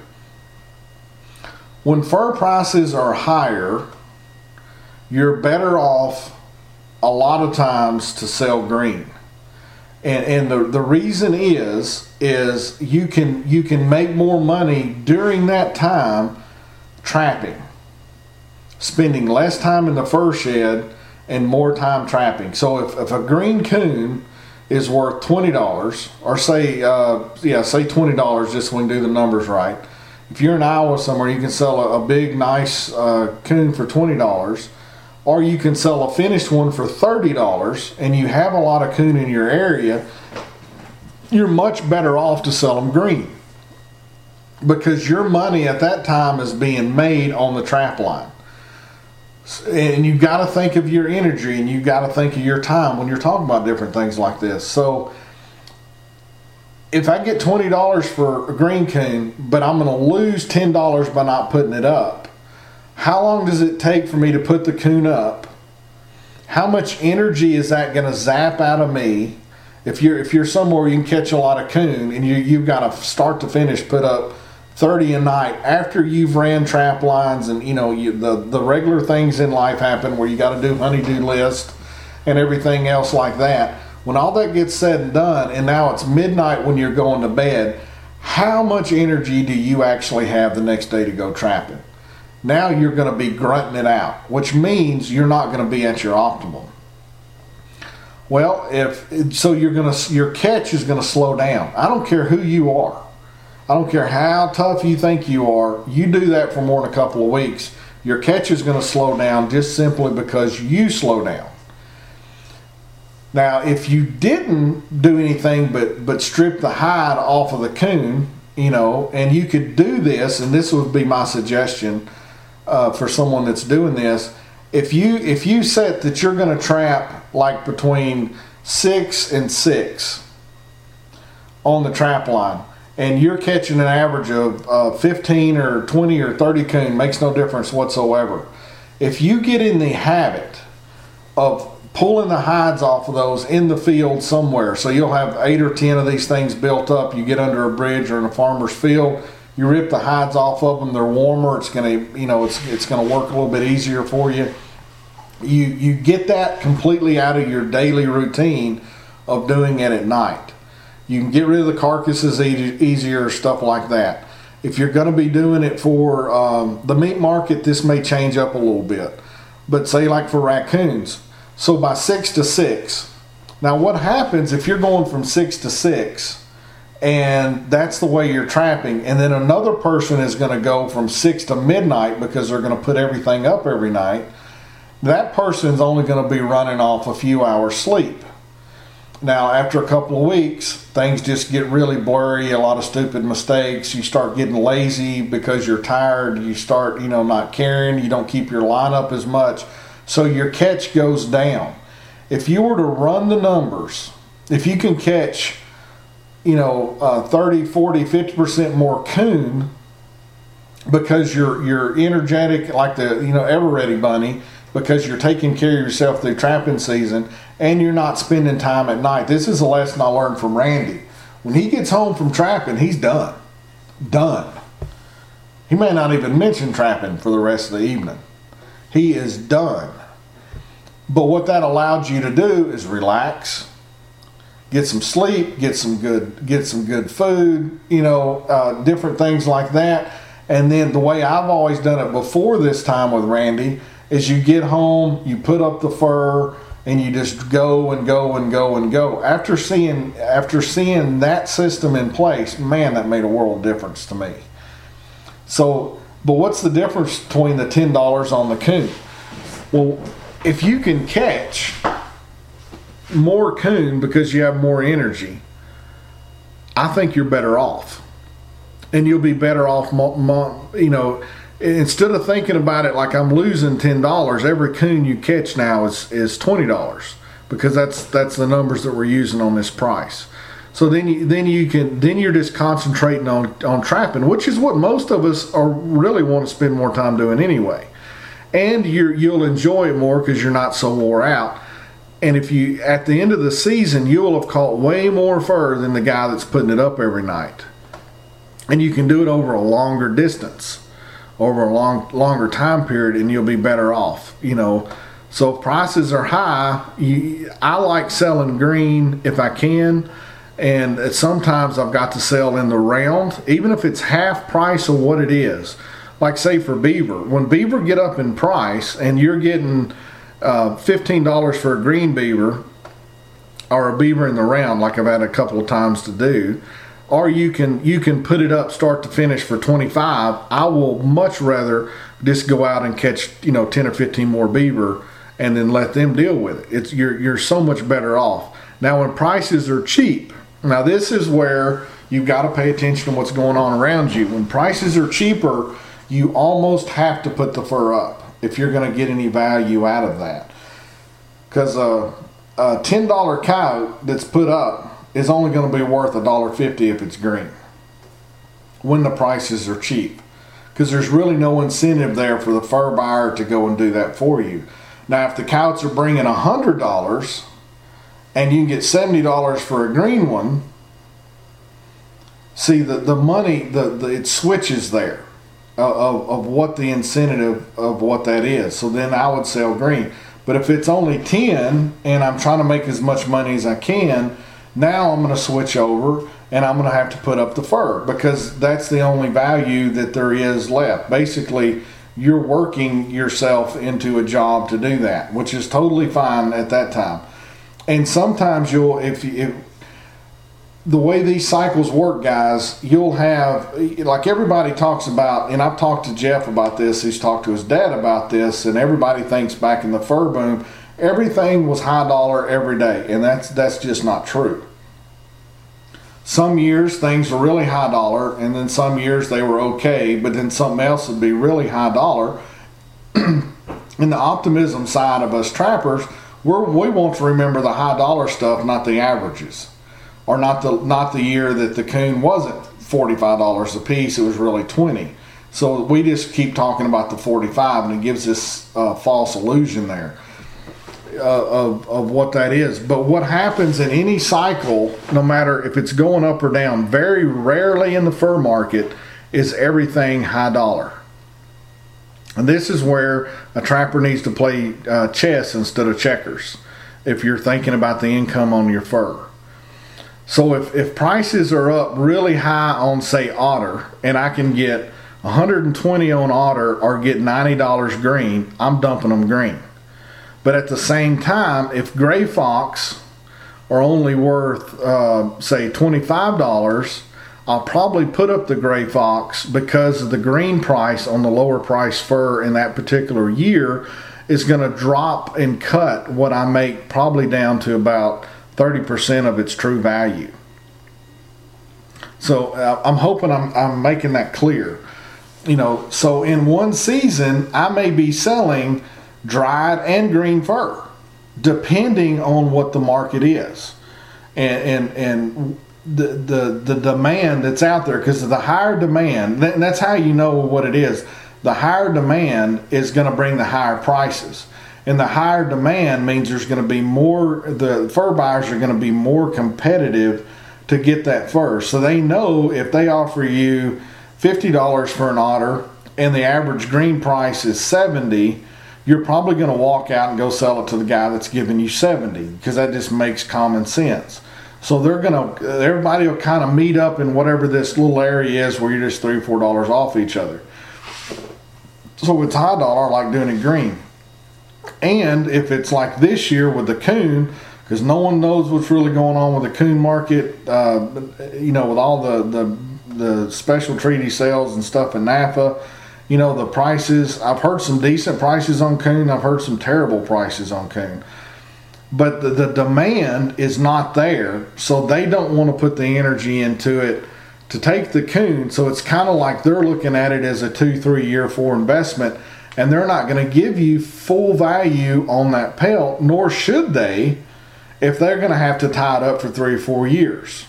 When fur prices are higher, you're better off a lot of times to sell green. And, and the, the reason is, is you can, you can make more money during that time trapping, spending less time in the fur shed and more time trapping. So if, if a green coon is worth twenty dollars, or say, uh, yeah, say twenty dollars just so we can do the numbers right. If you're in Iowa somewhere, you can sell a, a big, nice uh, coon for twenty dollars. Or you can sell a finished one for thirty dollars, and you have a lot of coon in your area, you're much better off to sell them green. Because your money at that time is being made on the trap line. And you've got to think of your energy, and you've got to think of your time when you're talking about different things like this. So if I get twenty dollars for a green coon, but I'm going to lose ten dollars by not putting it up, how long does it take for me to put the coon up? How much energy is that going to zap out of me? If you're if you're somewhere you can catch a lot of coon and you, you've got to start to finish put up thirty a night after you've ran trap lines, and you know you, the, the regular things in life happen where you got to do honey-do list and everything else like that. When all that gets said and done, and now it's midnight when you're going to bed, how much energy do you actually have the next day to go trapping? Now you're going to be grunting it out, which means you're not going to be at your optimum. Well, if so, you're going to your catch is going to slow down. I don't care who you are. I don't care how tough you think you are. You do that for more than a couple of weeks, your catch is going to slow down just simply because you slow down. Now, if you didn't do anything but but strip the hide off of the coon, you know, and you could do this, and this would be my suggestion. Uh, for someone that's doing this, if you if you set that you're going to trap like between six and six on the trap line, and you're catching an average of uh, fifteen or twenty or thirty coon, makes no difference whatsoever. If you get in the habit of pulling the hides off of those in the field somewhere, so you'll have eight or ten of these things built up, you get under a bridge or in a farmer's field, you rip the hides off of them, they're warmer, it's going to, you know, it's it's going to work a little bit easier for you. You you get that completely out of your daily routine of doing it at night. You can get rid of the carcasses e- easier, stuff like that. If you're going to be doing it for um, the meat market, this may change up a little bit. But say like for raccoons, so by six to six. Now what happens if you're going from six to six, and that's the way you're trapping, and then another person is going to go from six to midnight because they're going to put everything up every night, that person's only going to be running off a few hours sleep. Now after a couple of weeks, things just get really blurry, a lot of stupid mistakes, you start getting lazy because you're tired, you start, you know, not caring, you don't keep your line up as much, so your catch goes down. If you were to run the numbers, if you can catch, you know, uh, thirty, forty, fifty percent more coon because you're you're energetic like the, you know, Ever Ready Bunny, because you're taking care of yourself through trapping season and you're not spending time at night. This is a lesson I learned from Randy. When he gets home from trapping, he's done. Done. He may not even mention trapping for the rest of the evening. He is done. But what that allowed you to do is relax, get some sleep, get some good, get some good food, you know, uh, different things like that. And then the way I've always done it before this time with Randy is you get home, you put up the fur, and you just go and go and go and go. After seeing after seeing that system in place, man, that made a world of difference to me. So, but what's the difference between the ten dollars on the coon? Well, if you can catch more coon because you have more energy, I think you're better off. And you'll be better off, you know, instead of thinking about it like I'm losing ten dollars, every coon you catch now is, is twenty dollars, because that's that's the numbers that we're using on this price. So then you then you can then you're just concentrating on, on trapping, which is what most of us are really want to spend more time doing anyway. And you're you'll enjoy it more because you're not so wore out. And if you at the end of the season, you'll have caught way more fur than the guy that's putting it up every night. And you can do it over a longer distance, over a long longer time period, and you'll be better off, you know. So if prices are high, you, I like selling green if I can, and sometimes I've got to sell in the round, even if it's half price of what it is. Like say for beaver, when beaver get up in price and you're getting uh, fifteen dollars for a green beaver or a beaver in the round, like I've had a couple of times to do, or you can you can put it up start to finish for twenty-five. I will much rather just go out and catch, you know, ten or fifteen more beaver and then let them deal with it. It's you're you're so much better off. Now when prices are cheap, now this is where you've got to pay attention to what's going on around you. When prices are cheaper, you almost have to put the fur up if you're going to get any value out of that. Because a, a ten dollar coyote that's put up is only going to be worth one dollar fifty if it's green when the prices are cheap, because there's really no incentive there for the fur buyer to go and do that for you. Now if the coyotes are bringing one hundred dollars and you can get seventy dollars for a green one, see the, the money, the, the it switches there of, of what the incentive of what that is. So then I would sell green. But if it's only ten and I'm trying to make as much money as I can, now I'm going to switch over and I'm going to have to put up the fur, because that's the only value that there is left. Basically, you're working yourself into a job to do that, which is totally fine at that time. And sometimes you'll, if, if the way these cycles work, guys, you'll have, like everybody talks about, and I've talked to Jeff about this, he's talked to his dad about this, and everybody thinks back in the fur boom, everything was high dollar every day, and that's that's just not true. Some years things were really high dollar, and then some years they were okay, but then something else would be really high dollar. In the optimism side of us trappers, we're, we want to remember the high dollar stuff, not the averages, or not the not the year that the coon wasn't forty-five dollars a piece, it was really twenty. So we just keep talking about the forty-five, and it gives this uh, false illusion there. Uh, of, of what that is. But what happens in any cycle, no matter if it's going up or down, very rarely in the fur market is everything high dollar. And this is where a trapper needs to play uh, chess instead of checkers if you're thinking about the income on your fur. So if, if prices are up really high on, say, otter, and I can get one hundred twenty on otter or get ninety dollars green, I'm dumping them green. But at the same time, if gray fox are only worth, uh, say, twenty-five dollars, I'll probably put up the gray fox because of the green price on the lower price fur in that particular year is going to drop and cut what I make probably down to about thirty percent of its true value. So uh, I'm hoping I'm, I'm making that clear. You know, so in one season, I may be selling dried and green fur, depending on what the market is, and and and the the, the demand that's out there. Because the higher demand, and that's how you know what it is. The higher demand is going to bring the higher prices, and the higher demand means there's going to be more. The fur buyers are going to be more competitive to get that fur. So they know if they offer you fifty dollars for an otter and the average green price is seventy, you're probably going to walk out and go sell it to the guy that's giving you seventy, because that just makes common sense. So they're gonna, everybody will kind of meet up in whatever this little area is where you're just three or four dollars off each other. So with High Dollar, I like doing it green. And if it's like this year with the coon, because no one knows what's really going on with the coon market, uh, you know, with all the, the the special treaty sales and stuff in NAFA, you know, the prices, I've heard some decent prices on coon, I've heard some terrible prices on coon. But the, the demand is not there, so they don't want to put the energy into it to take the coon. So it's kind of like they're looking at it as a two, three year for investment, and they're not going to give you full value on that pelt, nor should they if they're going to have to tie it up for three or four years.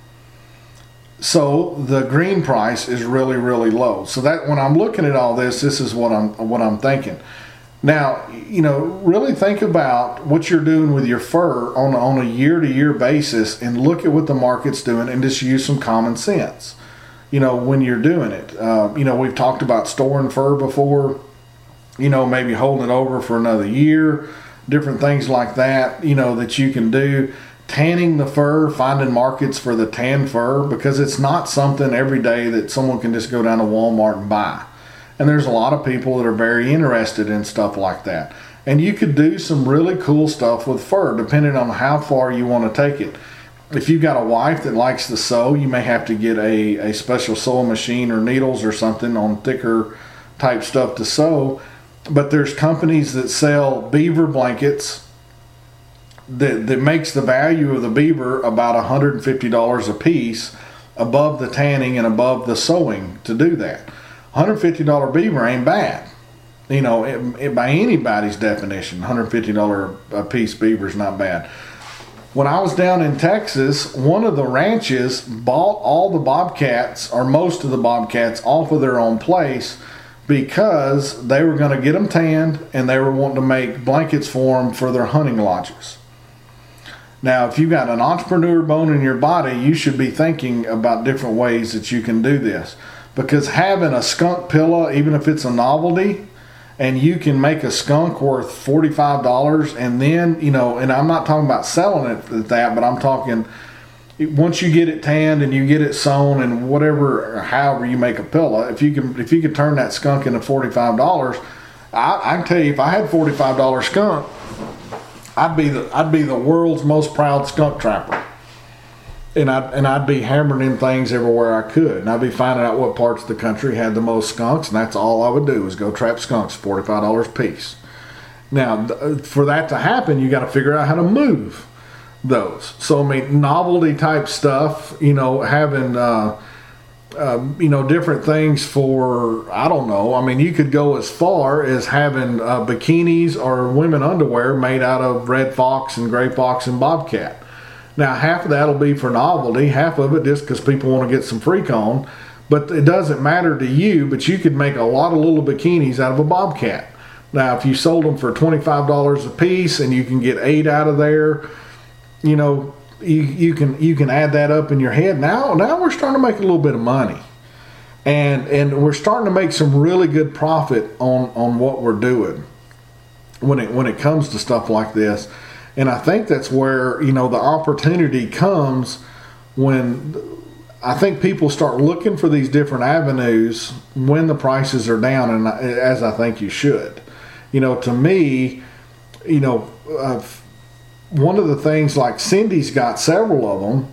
So the green price is really, really low. So that when I'm looking at all this, this is what I'm what I'm thinking. Now, you know, really think about what you're doing with your fur on, on a year-to-year basis and look at what the market's doing and just use some common sense, you know, when you're doing it. Uh, you know, we've talked about storing fur before, you know, maybe holding it over for another year, different things like that, you know, that you can do. Tanning the fur, finding markets for the tan fur, because it's not something every day that someone can just go down to Walmart and buy. And there's a lot of people that are very interested in stuff like that. And you could do some really cool stuff with fur, depending on how far you want to take it. If you've got a wife that likes to sew, you may have to get a, a special sewing machine or needles or something on thicker type stuff to sew. But there's companies that sell beaver blankets that, that makes the value of the beaver about one hundred fifty dollars a piece above the tanning and above the sewing to do that. one hundred fifty dollars beaver ain't bad. You know, it, it, by anybody's definition, one hundred fifty dollars a piece beaver is not bad. When I was down in Texas, one of the ranches bought all the bobcats, or most of the bobcats, off of their own place because they were going to get them tanned and they were wanting to make blankets for them for their hunting lodges. Now, if you've got an entrepreneur bone in your body, you should be thinking about different ways that you can do this. Because having a skunk pillow, even if it's a novelty, and you can make a skunk worth forty-five dollars, and then, you know, and I'm not talking about selling it at that, but I'm talking once you get it tanned and you get it sewn and whatever, or however you make a pillow, if you can if you can turn that skunk into forty-five dollars, I, I can tell you, if I had forty-five dollars skunk, I'd be the I'd be the world's most proud skunk trapper. And I'd, and I'd be hammering in things everywhere I could. And I'd be finding out what parts of the country had the most skunks. And that's all I would do is go trap skunks, forty-five dollars a piece. Now, for that to happen, you got to figure out how to move those. So, I mean, novelty type stuff, you know, having, uh, uh, you know, different things for, I don't know. I mean, you could go as far as having uh, bikinis or women underwear made out of red fox and gray fox and bobcat. Now, half of that will be for novelty, half of it just because people want to get some freak on. But it doesn't matter to you, but you could make a lot of little bikinis out of a bobcat. Now, if you sold them for twenty-five dollars a piece and you can get eight out of there, you know, you, you can you can add that up in your head. Now, now we're starting to make a little bit of money. And and we're starting to make some really good profit on, on what we're doing when it when it comes to stuff like this. And I think that's where, you know, the opportunity comes when I think people start looking for these different avenues when the prices are down, and as I think you should. You know, to me, you know, uh, one of the things, like Cindy's got several of them,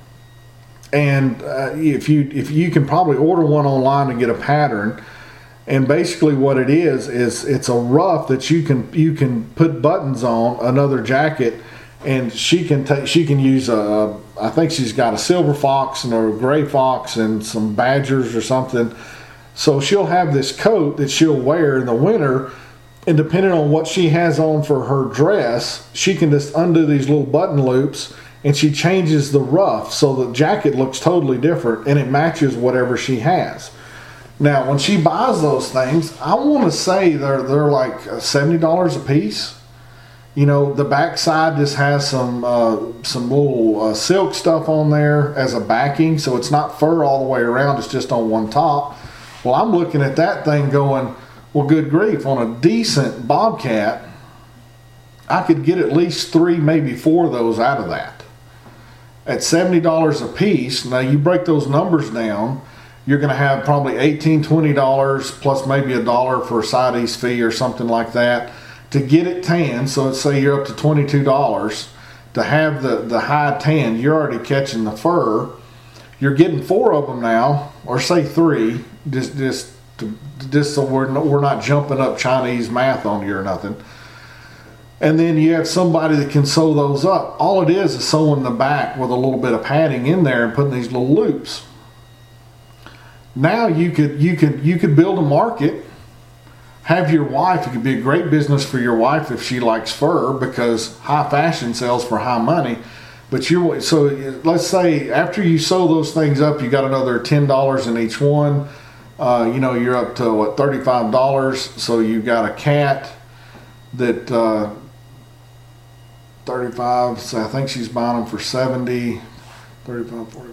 and uh, if you if you can probably order one online and get a pattern. And basically what it is, is it's a ruff that you can you can put buttons on, another jacket, and she can take she can use a, I think she's got a silver fox and a gray fox and some badgers or something. So she'll have this coat that she'll wear in the winter, and depending on what she has on for her dress, she can just undo these little button loops, and she changes the ruff so the jacket looks totally different and it matches whatever she has. Now, when she buys those things, I want to say they're they're like seventy dollars a piece. You know, the back side just has some uh, some little uh, silk stuff on there as a backing, so it's not fur all the way around. It's just on one top. Well, I'm looking at that thing going, well, good grief, on a decent bobcat, I could get at least three, maybe four of those out of that. at seventy dollars a piece. Now you break those numbers down, you're going to have probably eighteen dollars, twenty dollars plus maybe a dollar for a side east fee or something like that to get it tanned. So let's say you're up to twenty-two dollars to have the, the high tan. You're already catching the fur. You're getting four of them now, or say three, just just to, just so we're not, we're not jumping up Chinese math on you or nothing. And then you have somebody that can sew those up. All it is is sewing the back with a little bit of padding in there and putting these little loops. Now you could you could you could build a market. Have your wife, it could be a great business for your wife if she likes fur, because high fashion sells for high money. But you so let's say after you sew those things up, you got another ten dollars in each one. Uh, you know, you're up to what, thirty-five dollars. So you've got a cat that uh, thirty-five. So I think she's buying them for seventy, thirty-five, forty.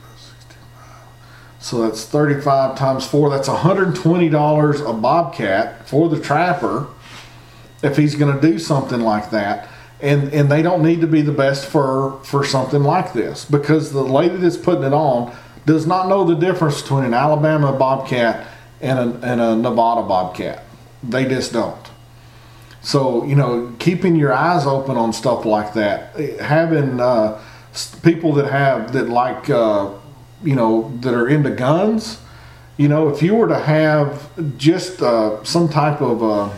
So that's thirty-five times four. That's one hundred twenty dollars a bobcat for the trapper if he's going to do something like that. And and they don't need to be the best fur for something like this, because the lady that's putting it on does not know the difference between an Alabama bobcat and a, and a Nevada bobcat. They just don't. So, you know, keeping your eyes open on stuff like that, having uh, people that have, that like... Uh, you know, that are into guns, you know, if you were to have just uh, some type of uh,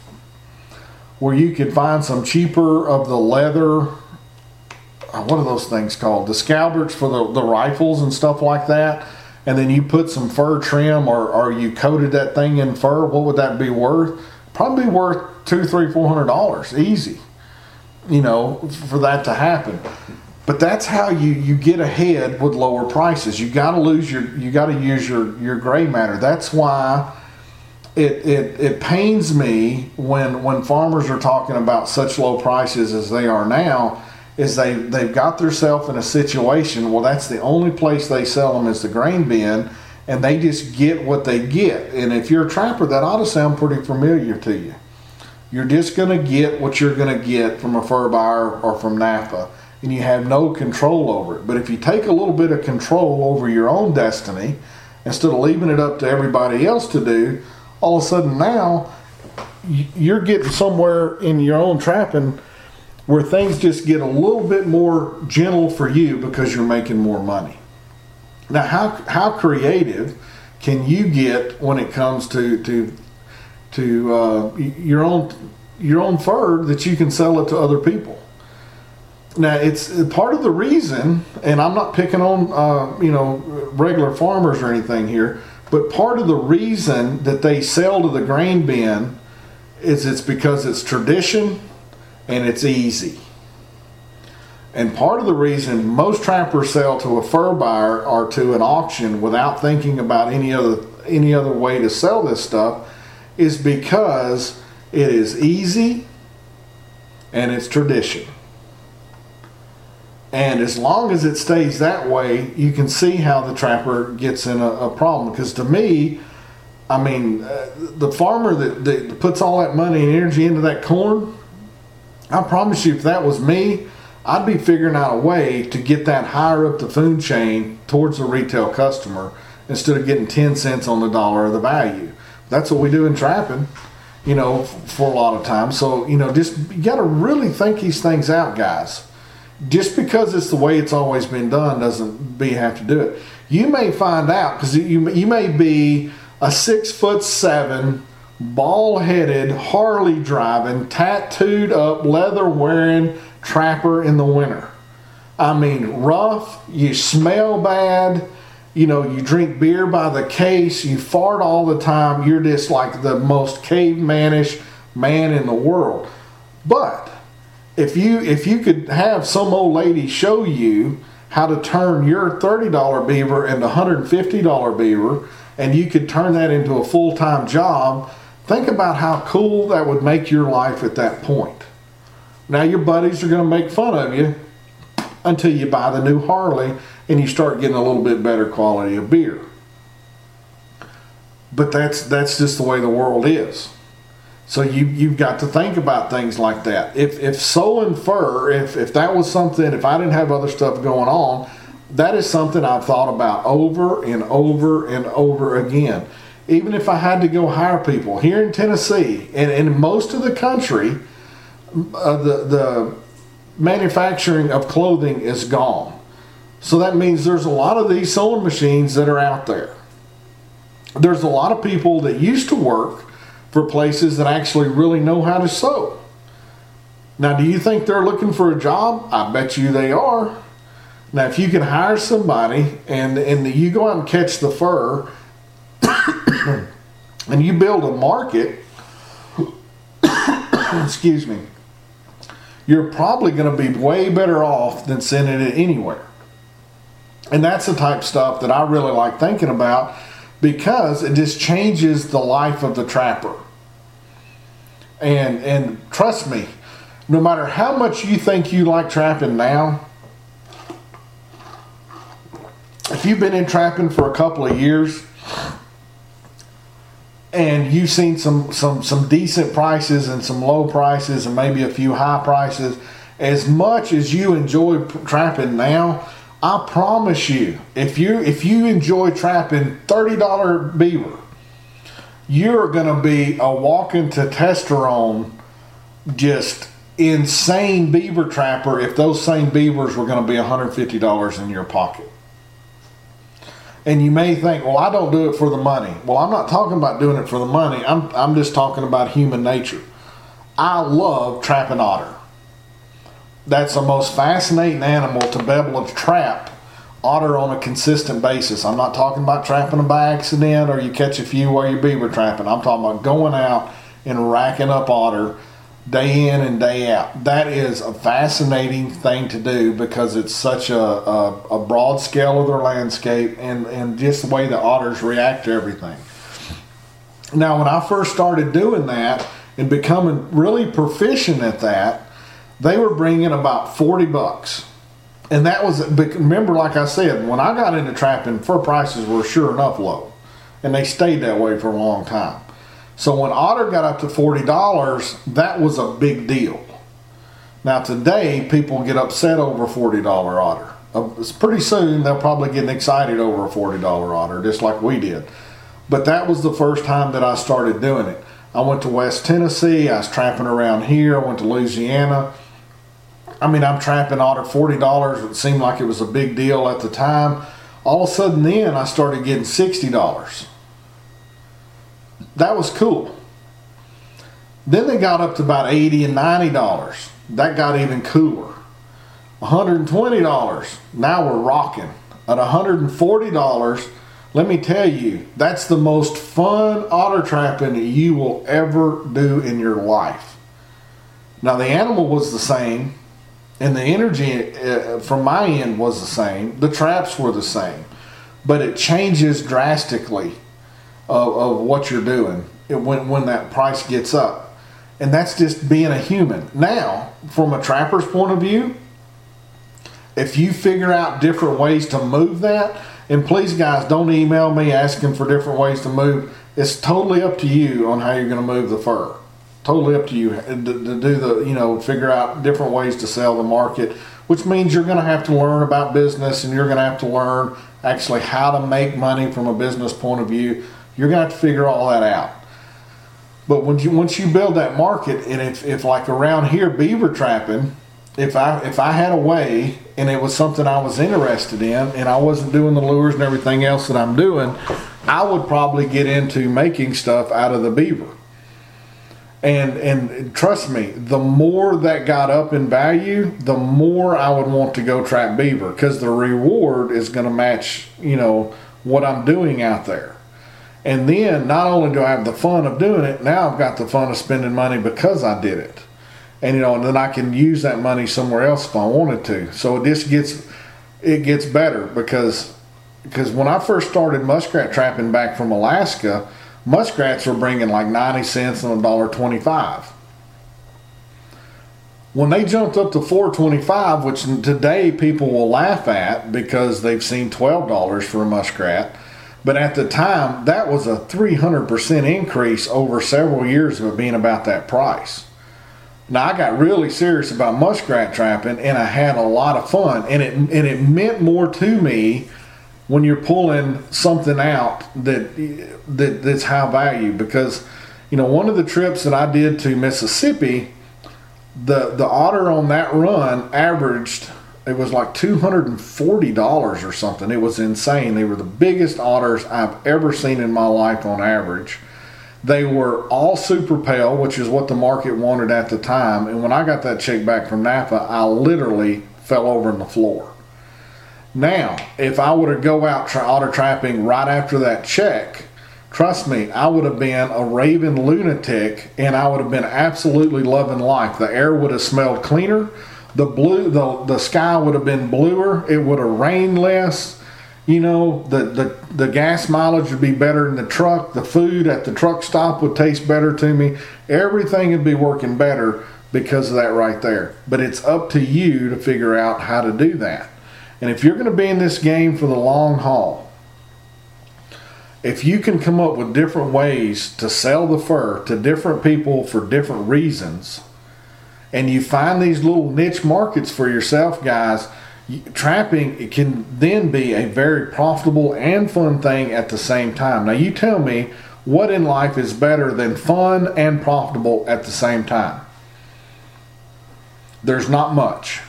where you could find some cheaper of the leather, uh, what are those things called? The scalbards for the, the rifles and stuff like that, and then you put some fur trim, or, or you coated that thing in fur, what would that be worth? Probably worth two, three, four hundred dollars, easy, you know, for that to happen. But that's how you, you get ahead with lower prices. You got to lose your you got to use your, your gray matter. That's why it, it it pains me when when farmers are talking about such low prices as they are now. Is they they've got themselves in a situation. Well, that's the only place they sell them is the grain bin, and they just get what they get. And if you're a trapper, that ought to sound pretty familiar to you. You're just going to get what you're going to get from a fur buyer or from Napa. And you have no control over it. But if you take a little bit of control over your own destiny, instead of leaving it up to everybody else to do, all of a sudden now you're getting somewhere in your own trapping where things just get a little bit more gentle for you because you're making more money. Now, how how creative can you get when it comes to to to uh, your own your own fur that you can sell it to other people? Now, it's part of the reason, and I'm not picking on, uh, you know, regular farmers or anything here, but part of the reason that they sell to the grain bin is it's because it's tradition and it's easy. And part of the reason most trappers sell to a fur buyer or to an auction without thinking about any other any other way to sell this stuff is because it is easy and it's tradition. And as long as it stays that way, you can see how the trapper gets in a, a problem. Because to me, I mean, uh, the farmer that, that puts all that money and energy into that corn, I promise you, if that was me, I'd be figuring out a way to get that higher up the food chain towards the retail customer instead of getting ten cents on the dollar of the value. That's what we do in trapping, you know, for a lot of times. So, you know, just you got to really think these things out, guys. Just because it's the way it's always been done doesn't mean you have to do it. You may find out, because you, you may be a six foot seven, bald-headed, Harley driving, tattooed up, leather wearing trapper in the winter. I mean, rough, you smell bad, you know, you drink beer by the case, you fart all the time, you're just like the most cavemanish man in the world. But If you if you could have some old lady show you how to turn your thirty dollar beaver into a one hundred fifty dollar beaver, and you could turn that into a full-time job, think about how cool that would make your life at that point. Now your buddies are going to make fun of you until you buy the new Harley and you start getting a little bit better quality of beer. But that's that's just the way the world is. So you, you've got to think about things like that. If, if sewing fur, if, if that was something, if I didn't have other stuff going on, that is something I've thought about over and over and over again. Even if I had to go hire people here in Tennessee and in most of the country, uh, the, the manufacturing of clothing is gone. So that means there's a lot of these sewing machines that are out there. There's a lot of people that used to work for places that actually really know how to sew. Now, do you think they're looking for a job? I bet you they are. Now, if you can hire somebody and, and you go out and catch the fur and you build a market, excuse me, you're probably going to be way better off than sending it anywhere. And that's the type of stuff that I really like thinking about, because it just changes the life of the trapper. And and trust me, no matter how much you think you like trapping now, if you've been in trapping for a couple of years and you've seen some, some, some decent prices and some low prices and maybe a few high prices, as much as you enjoy trapping now, I promise you, if you if you enjoy trapping thirty dollar beaver, you're going to be a walking testosterone, just insane beaver trapper if those same beavers were going to be one hundred fifty dollars in your pocket. And you may think, well, I don't do it for the money. Well, I'm not talking about doing it for the money. I'm, I'm just talking about human nature. I love trapping otter. That's the most fascinating animal to be able to trap otter on a consistent basis. I'm not talking about trapping them by accident or you catch a few while you're beaver trapping. I'm talking about going out and racking up otter day in and day out. That is a fascinating thing to do because it's such a, a, a broad scale of their landscape and, and just the way the otters react to everything. Now, when I first started doing that and becoming really proficient at that, they were bringing about forty bucks. And that was, remember, like I said, when I got into trapping, fur prices were sure enough low. And they stayed that way for a long time. So when otter got up to forty dollars, that was a big deal. Now today, people get upset over forty dollar otter. Uh, pretty soon, they'll probably get excited over a forty dollar otter, just like we did. But that was the first time that I started doing it. I went to West Tennessee. I was trapping around here. I went to Louisiana. I mean, I'm trapping otter forty dollars. It seemed like it was a big deal at the time. All of a sudden then, I started getting sixty dollars. That was cool. Then they got up to about eighty and ninety dollars. That got even cooler. one hundred twenty dollars. Now we're rocking. At one hundred forty dollars, let me tell you, that's the most fun otter trapping you will ever do in your life. Now the animal was the same. And the energy uh, from my end was the same. The traps were the same. But it changes drastically of, of what you're doing when, when that price gets up. And that's just being a human. Now, from a trapper's point of view, if you figure out different ways to move that, and please guys, don't email me asking for different ways to move. It's totally up to you on how you're going to move the fur. Totally up to you to, to do the, you know, figure out different ways to sell the market, which means you're going to have to learn about business and you're going to have to learn actually how to make money from a business point of view. You're going to have to figure all that out. But when you, once you build that market, and if, if like around here beaver trapping, if I if I had a way and it was something I was interested in and I wasn't doing the lures and everything else that I'm doing, I would probably get into making stuff out of the beaver. And and trust me, the more that got up in value, the more I would want to go trap beaver because the reward is going to match, you know, what I'm doing out there. And then not only do I have the fun of doing it, now I've got the fun of spending money because I did it. And you know, and then I can use that money somewhere else if I wanted to. So it just gets it gets better because because when I first started muskrat trapping back from Alaska, muskrats were bringing like ninety cents and a dollar twenty-five. When they jumped up to four twenty-five, which today people will laugh at because they've seen twelve dollars for a muskrat, But at the time, that was a three hundred percent increase over several years of it being about that price. Now, I got really serious about muskrat trapping, and I had a lot of fun, and it and it meant more to me when you're pulling something out that that that's high value. Because, you know, one of the trips that I did to Mississippi, the the otter on that run averaged, it was like two hundred forty dollars or something. It was insane. They were the biggest otters I've ever seen in my life on average. They were all super pale, which is what the market wanted at the time. And when I got that check back from Napa, I literally fell over on the floor. Now, if I were to go out tra- otter trapping right after that check, trust me, I would have been a raving lunatic, and I would have been absolutely loving life. The air would have smelled cleaner. The blue, the, the sky would have been bluer. It would have rained less. You know, the, the, the gas mileage would be better in the truck. The food at the truck stop would taste better to me. Everything would be working better because of that right there. But it's up to you to figure out how to do that. And if you're going to be in this game for the long haul, if you can come up with different ways to sell the fur to different people for different reasons, and you find these little niche markets for yourself, guys, trapping, it can then be a very profitable and fun thing at the same time. Now, you tell me, what in life is better than fun and profitable at the same time? There's not much.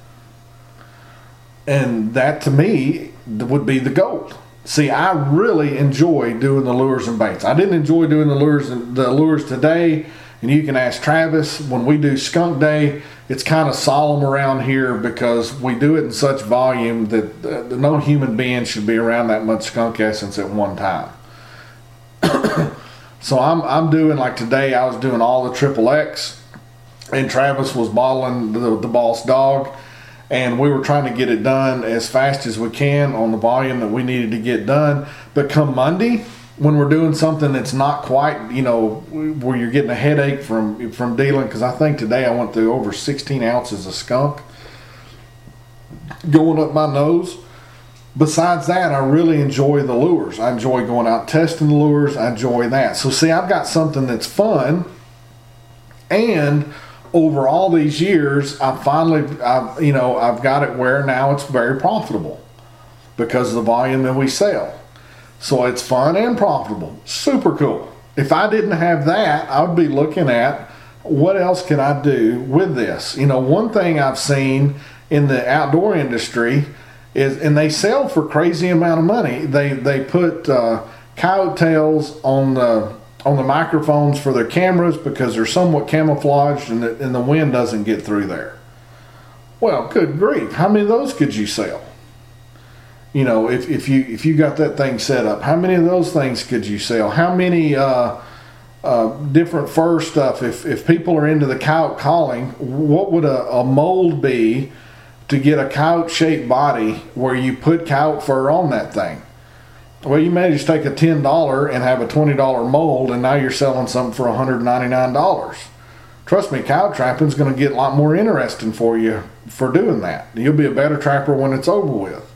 And that, to me, would be the gold. See, I really enjoy doing the lures and baits. I didn't enjoy doing the lures and the lures today. And you can ask Travis, when we do Skunk Day, it's kind of solemn around here because we do it in such volume that uh, no human being should be around that much skunk essence at one time. So I'm I'm doing, like today, I was doing all the triple X, and Travis was bottling the, the Boss Dog, and we were trying to get it done as fast as we can on the volume that we needed to get done. But come Monday, when we're doing something that's not quite, you know, where you're getting a headache from from dealing, because I think today I went through over sixteen ounces of skunk going up my nose. Besides that, I really enjoy the lures. I enjoy going out testing the lures. I enjoy that. So see, I've got something that's fun, and over all these years, I finally, I've, you know, I've got it where now it's very profitable because of the volume that we sell. So it's fun and profitable. Super cool. If I didn't have that, I would be looking at what else can I do with this. You know, one thing I've seen in the outdoor industry is, and they sell for crazy amount of money. They they put uh, coyote tails on the on the microphones for their cameras because they're somewhat camouflaged and the, and the wind doesn't get through there. Well, good grief! How many of those could you sell? You know, if, if you if you got that thing set up, how many of those things could you sell? How many uh, uh, different fur stuff? If if people are into the coyote calling, what would a, a mold be to get a coyote-shaped body where you put coyote fur on that thing? Well, you may just take a ten dollars and have a twenty dollars mold, and now you're selling something for one hundred ninety-nine dollars. Trust me, coyote trapping is going to get a lot more interesting for you for doing that. You'll be a better trapper when it's over with.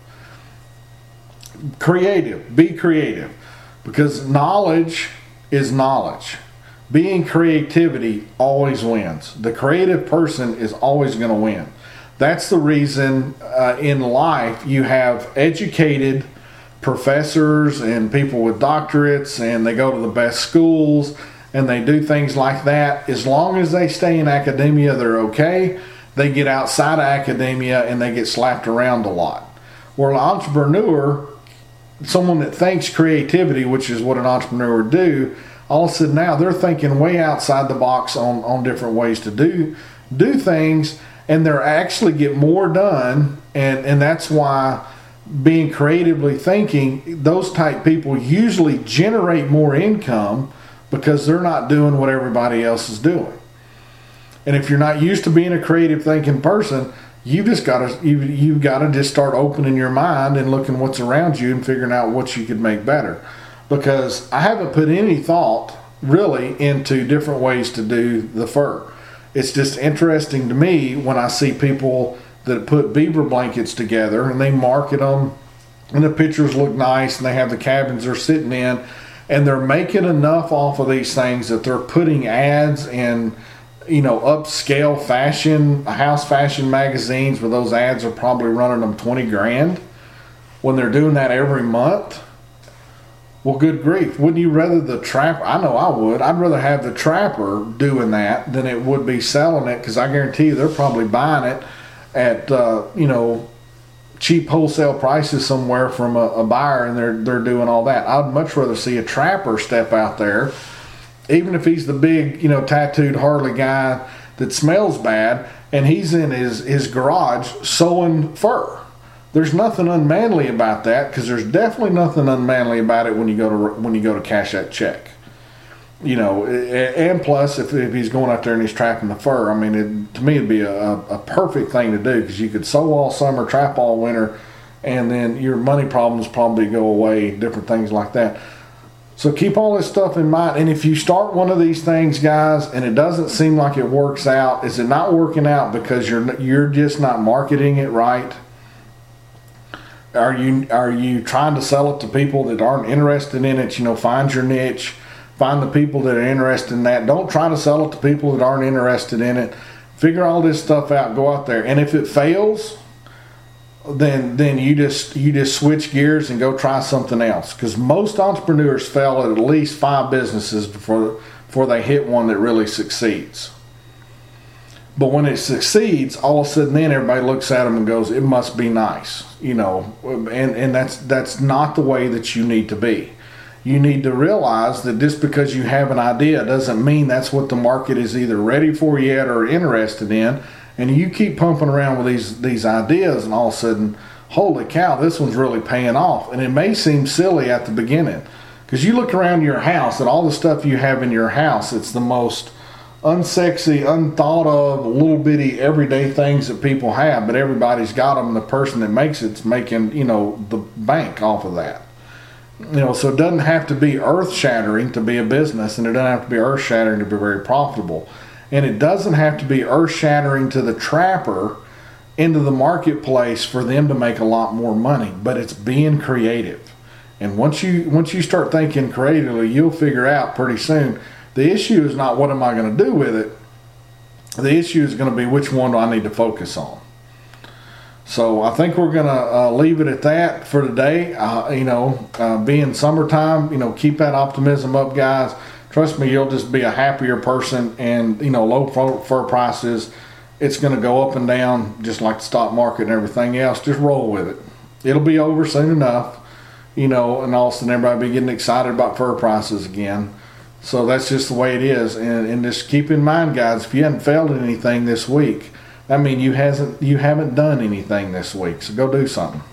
Creative. Be creative. Because knowledge is knowledge. Being creativity always wins. The creative person is always going to win. That's the reason uh, in life you have educated professors and people with doctorates, and they go to the best schools and they do things like that. As long as they stay in academia, they're okay. They get outside of academia and they get slapped around a lot. Where an entrepreneur, someone that thinks creativity, which is what an entrepreneur would do, all of a sudden now they're thinking way outside the box on, on different ways to do do things, and they're actually get more done. And, and that's why being creatively thinking, those type people usually generate more income because they're not doing what everybody else is doing. And if you're not used to being a creative thinking person, you've just got to you you've got to just start opening your mind and looking what's around you and figuring out what you could make better. Because I haven't put any thought really into different ways to do the fur. It's just interesting to me when I see people that put beaver blankets together and they market them and the pictures look nice, and they have the cabins they're sitting in, and they're making enough off of these things that they're putting ads in, you know, upscale fashion, house fashion magazines, where those ads are probably running them twenty grand when they're doing that every month. Well, good grief. Wouldn't you rather the trapper? I know I would. I'd rather have the trapper doing that than it would be selling it, because I guarantee you they're probably buying it at, uh, you know, cheap wholesale prices somewhere from a, a buyer, and they're they're doing all that. I'd much rather see a trapper step out there, even if he's the big, you know, tattooed Harley guy that smells bad, and he's in his, his garage sewing fur. There's nothing unmanly about that, because there's definitely nothing unmanly about it when you go to when you go to cash that check. You know, and plus, if, if he's going out there and he's trapping the fur, I mean, it, to me, it'd be a, a perfect thing to do, because you could sew all summer, trap all winter, and then your money problems probably go away, different things like that. So keep all this stuff in mind. And if you start one of these things, guys, and it doesn't seem like it works out, is it not working out because you're you're just not marketing it right? Are you are you trying to sell it to people that aren't interested in it? You know, find your niche, find the people that are interested in that. Don't try to sell it to people that aren't interested in it. Figure all this stuff out. Go out there, and if it fails, then then you just you just switch gears and go try something else. Because most entrepreneurs fail at at least five businesses before before they hit one that really succeeds. But when it succeeds, all of a sudden then everybody looks at them and goes, it must be nice, you know, and, and that's that's not the way that you need to be. You need to realize that just because you have an idea doesn't mean that's what the market is either ready for yet or interested in. And you keep pumping around with these, these ideas, and all of a sudden, holy cow, this one's really paying off. And it may seem silly at the beginning, because you look around your house and all the stuff you have in your house, it's the most unsexy, unthought of, little bitty everyday things that people have, but everybody's got them, and the person that makes it's making, you know, the bank off of that. You know, so it doesn't have to be earth-shattering to be a business, and it doesn't have to be earth-shattering to be very profitable. And it doesn't have to be earth-shattering to the trapper into the marketplace for them to make a lot more money, but it's being creative. And once you once you start thinking creatively, you'll figure out pretty soon, the issue is not what am I going to do with it. The issue is going to be which one do I need to focus on. So I think we're going to uh, leave it at that for today. Uh, you know, uh, being summertime, you know, keep that optimism up, guys. Trust me, you'll just be a happier person. And, you know, low fur prices, it's going to go up and down just like the stock market and everything else. Just roll with it. It'll be over soon enough, you know, and all of a sudden everybody will be getting excited about fur prices again. So that's just the way it is. And, and just keep in mind, guys, if you haven't failed at anything this week, that means you hasn't you haven't done anything this week. So go do something.